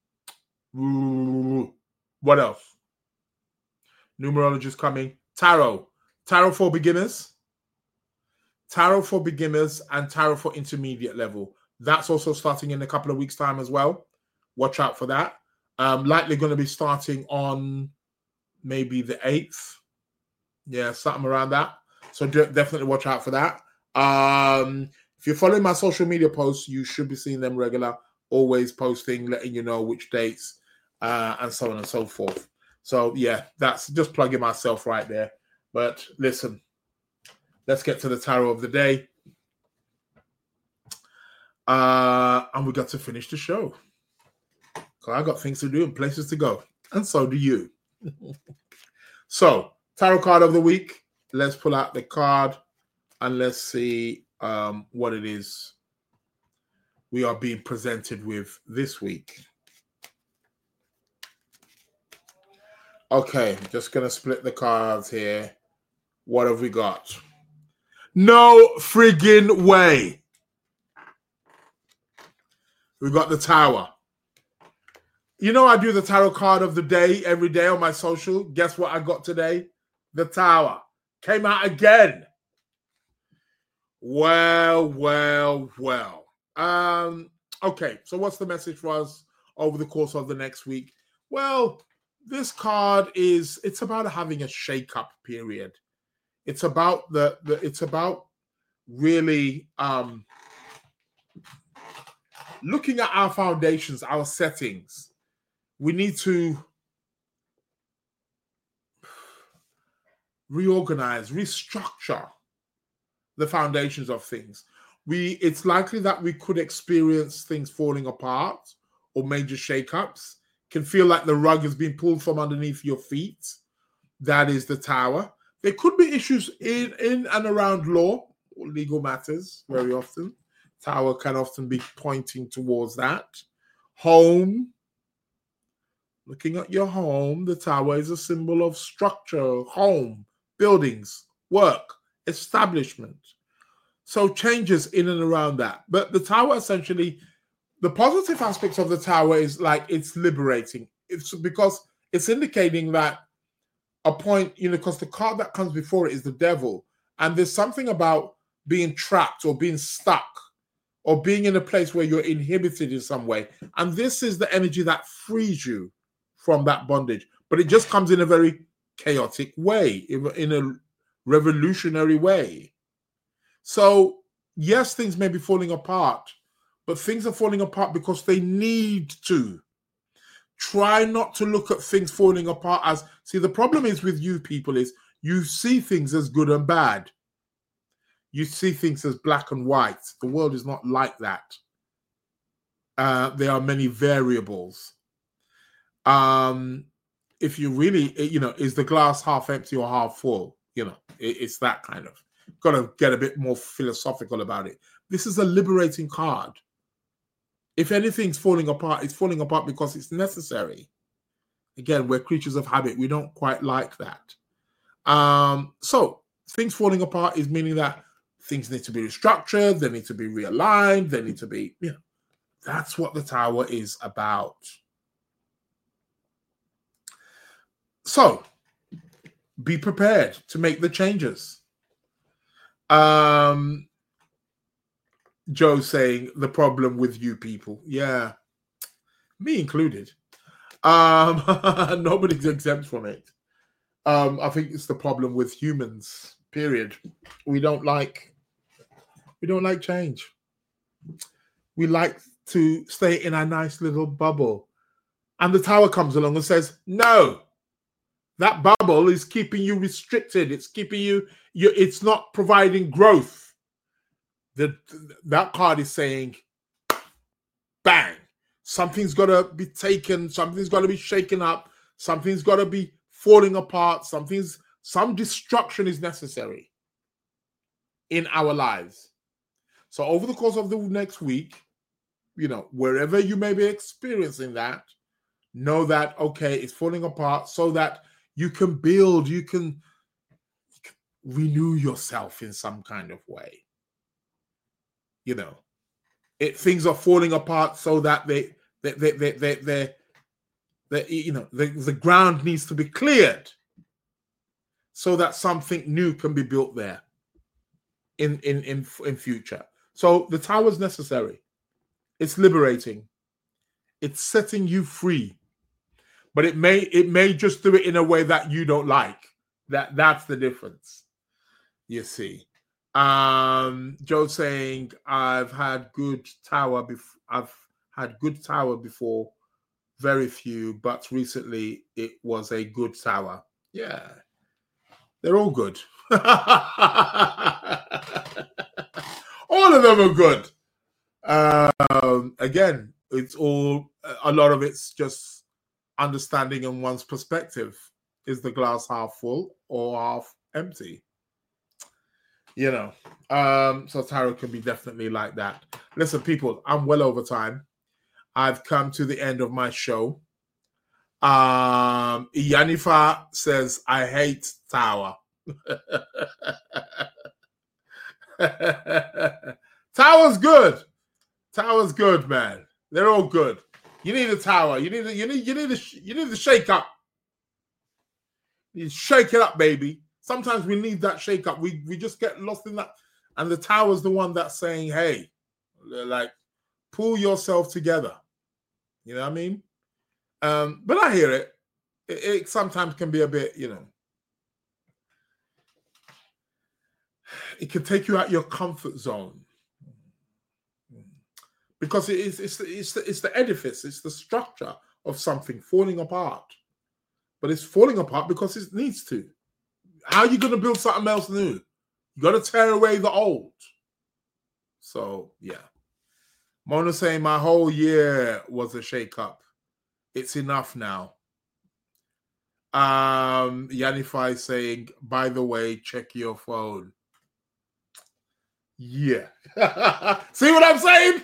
what else? Numerologist coming. Tarot. Tarot for beginners. Tarot for beginners and tarot for intermediate level. That's also starting in a couple of weeks' time as well. Watch out for that. Um, likely going to be starting on maybe the eighth. Yeah, something around that. So de- definitely watch out for that. Um, if you're following my social media posts, you should be seeing them regular. Always posting, letting you know which dates uh, and so on and so forth. So, yeah, that's just plugging myself right there. But listen, let's get to the tarot of the day. Uh, and we got to finish the show. So I got things to do and places to go. And so do you. So, tarot card of the week. Let's pull out the card and let's see um, what it is we are being presented with this week. Okay, just going to split the cards here. What have we got? No friggin' way. We got the Tower. You know I do the tarot card of the day every day on my social. Guess what I got today? The Tower. Came out again. Well, well, well. Um, okay, so what's the message for us over the course of the next week? Well, this card is, it's about having a shake-up period. It's about the, the it's about really um, looking at our foundations, our settings. We need to reorganize, restructure the foundations of things. We it's likely that we could experience things falling apart or major shakeups. Can feel like the rug has been pulled from underneath your feet. That is the Tower. There could be issues in, in and around law or legal matters very often. Tower can often be pointing towards that. Home. Looking at your home, the Tower is a symbol of structure, home, buildings, work, establishment. So changes in and around that. But the Tower essentially, the positive aspects of the Tower is like it's liberating. It's because it's indicating that a point, you know, because the card that comes before it is the Devil. And there's something about being trapped or being stuck or being in a place where you're inhibited in some way. And this is the energy that frees you from that bondage. But it just comes in a very chaotic way, in a revolutionary way. So, yes, things may be falling apart, but things are falling apart because they need to. Try not to look at things falling apart as, see, the problem is with you people is you see things as good and bad. You see things as black and white. The world is not like that. Uh, there are many variables. Um, if you really, you know, is the glass half empty or half full? You know, it, it's that kind of. Got to get a bit more philosophical about it. This is a liberating card. If anything's falling apart, it's falling apart because it's necessary. Again, we're creatures of habit. We don't quite like that. Um, so things falling apart is meaning that things need to be restructured. They need to be realigned. They need to be, you know, that's what the Tower is about. So be prepared to make the changes. Um, Joe saying the problem with you people. Yeah. me included. Um, nobody's exempt from it. Um, I think it's the problem with humans. Period. We don't like. We don't like change. We like to stay in a nice little bubble, and the tower comes along and says, "No, that bubble is keeping you restricted. It's keeping you. you it's not providing growth." The, that card is saying, "Bang! Something's got to be taken. Something's got to be shaken up. Something's got to be falling apart. Something's some destruction is necessary in our lives." So over the course of the next week, you know, wherever you may be experiencing that, know that, okay, it's falling apart so that you can build, you can, you can renew yourself in some kind of way. You know, it things are falling apart so that they, they, they, they, they, they, they you know, the, the ground needs to be cleared so that something new can be built there in, in, in, in future. So the tower is necessary. It's liberating. It's setting you free. But it may it may just do it in a way that you don't like. That that's the difference. You see. Um, Joe saying, I've had good tower bef- I've had good tower before, very few, but recently it was a good tower. Yeah. They're all good. All of them are good. Um, again, it's all, a lot of it's just understanding in one's perspective. Is the glass half full or half empty? You know, um, so tarot can be definitely like that. Listen, people, I'm well over time. I've come to the end of my show. Um, Yanifa says, I hate tower. Tower's good. Tower's good, man. They're all good. You need a tower. You need a, you need you need a, you need to shake up. You shake it up, baby. Sometimes we need that shake up. We we just get lost in that. And the tower's the one that's saying, hey, like, pull yourself together. You know what I mean? Um, but I hear it. it. It sometimes can be a bit, you know, it can take you out your comfort zone. Because it is, it's, it's, the, it's the edifice, it's the structure of something falling apart. But it's falling apart because it needs to. How are you going to build something else new? You got to tear away the old. So, yeah. Mona saying, my whole year was a shake-up. It's enough now. Um, Yanify saying, by the way, check your phone. Yeah. See what I'm saying?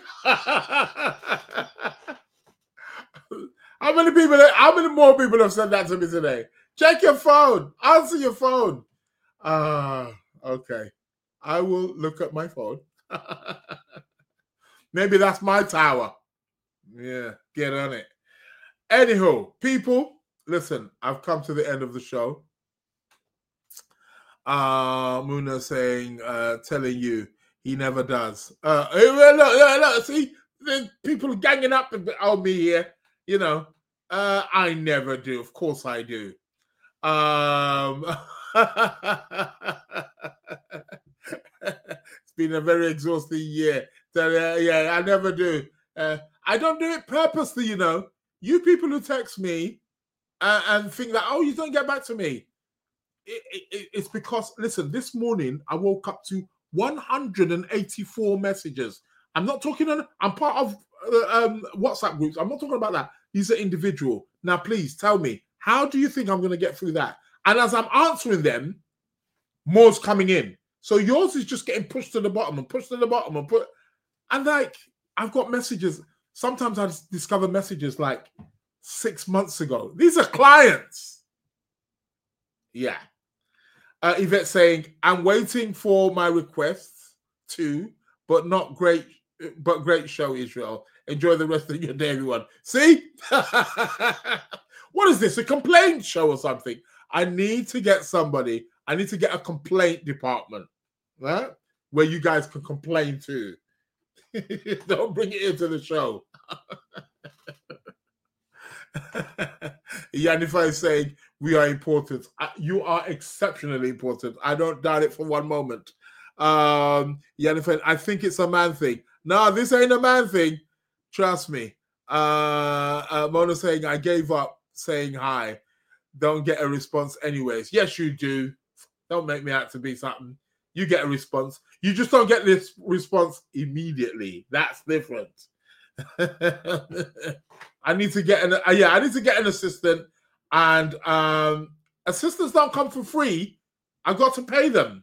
How many people, how many more people have said that to me today? Check your phone. Answer your phone. Uh, okay. I will look at my phone. Maybe that's my tower. Yeah, get on it. Anywho, people, listen, I've come to the end of the show. Uh, Muna saying, uh, telling you, he never does. Uh, look, look, look, see, people ganging up on me here. You know, uh, I never do. Of course I do. Um, it's been a very exhausting year. So, uh, yeah, I never do. Uh, I don't do it purposely, you know. You people who text me uh, and think that, oh, you don't get back to me. It, it, it's because, listen, this morning I woke up to one hundred eighty-four messages. I'm not talking on, I'm part of uh, um, WhatsApp groups. I'm not talking about that. These are individual. Now, please tell me, how do you think I'm going to get through that? And as I'm answering them, more's coming in. So yours is just getting pushed to the bottom and pushed to the bottom and put. And like, I've got messages. Sometimes I discover messages like six months ago. These are clients. Yeah. Uh, Yvette saying, I'm waiting for my requests too, but not great, but great show, Israel. Enjoy the rest of your day, everyone. See? What is this? A complaint show or something? I need to get somebody. I need to get a complaint department, right? Where you guys can complain too. Don't bring it into the show. Yanifa is saying we are important. Uh, You are exceptionally important. I don't doubt it for one moment. Um, Yanifa, I think it's a man thing. No, this ain't a man thing. Trust me. Uh, uh, Mona saying I gave up saying hi. Don't get a response anyways. Yes, you do. Don't make me out to be something. You get a response. You just don't get this response immediately. That's different. I need to get an uh, yeah, I need to get an assistant, and um, assistants don't come for free. I've got to pay them.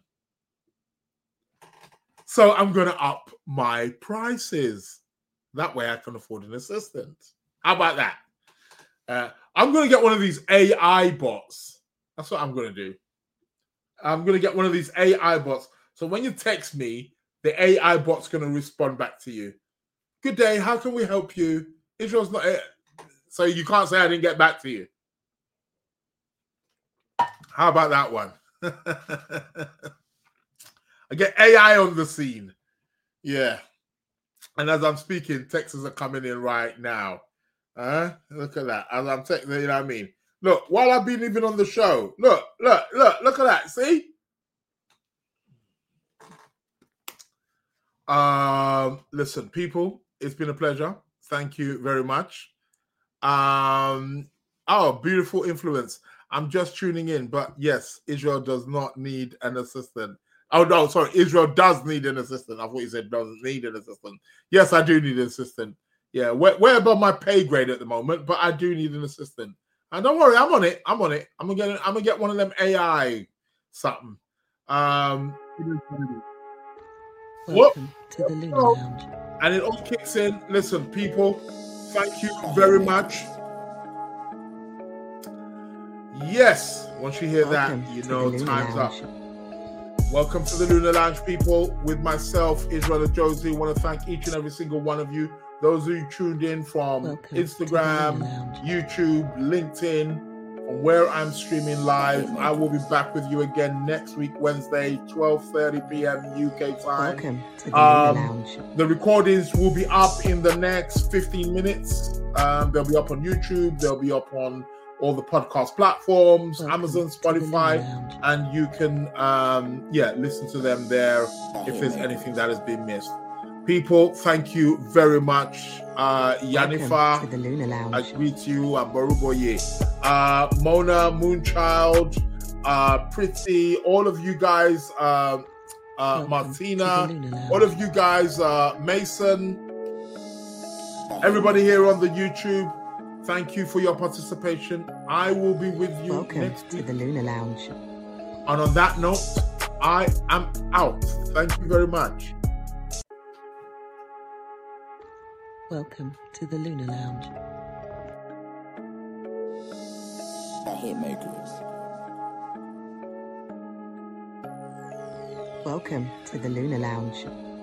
So I'm gonna up my prices. That way I can afford an assistant. How about that? Uh, I'm gonna get one of these A I bots. That's what I'm gonna do. I'm gonna get one of these A I bots. So when you text me, the A I bot's gonna respond back to you. Good day, how can we help you? Israel's not here. So you can't say I didn't get back to you. How about that one? I get A I on the scene. Yeah. And as I'm speaking, texts are coming in right now. Uh, look at that. As I'm texting, you know what I mean? Look, while I've been even on the show, look, look, look, look at that. See? Um, listen, people, it's been a pleasure. Thank you very much. Um, oh, beautiful influence. I'm just tuning in, but yes, Israel does not need an assistant. Oh, no, sorry. Israel does need an assistant. I thought you said doesn't need an assistant. Yes, I do need an assistant. Yeah, we're, we're above my pay grade at the moment, but I do need an assistant. And don't worry, I'm on it. I'm on it. I'm gonna get. I'm gonna get one of them A I something. Um, Welcome to the Lunar oh, Lounge. and it all kicks in. Listen, people, thank you very much. Yes, once you hear Welcome that, you to know the Lunar time's Lounge. up. Welcome to the Lunar Lounge, people. With myself, Israel Josie. Want to thank each and every single one of you. Those who tuned in from Welcome to the Instagram, Lunar Lounge. YouTube, LinkedIn, from where I'm streaming live. I will be back with you again next week, Wednesday, twelve thirty p.m. U K time. Welcome to the Um, Lunar Lounge. The recordings will be up in the next fifteen minutes. Um, they'll be up on YouTube. They'll be up on all the podcast platforms, Welcome Amazon, to the Lunar Spotify, Lounge. and you can, um, yeah, listen to them there if there's anything that has been missed. People, thank you very much. Uh, Welcome to Yanifa, the Lunar I Lounge. greet you. And Baruboye. Uh, Mona, Moonchild, uh, Pretty, all of you guys, uh, uh, Welcome to the Martina, Lunar Lounge. all of you guys, uh, Mason, everybody here on the YouTube, thank you for your participation. I will be with you Welcome next to week. the Lunar Lounge. And on that note, I am out. Thank you very much. Welcome to the Lunar Lounge. The Hitmakers. Welcome to the Lunar Lounge.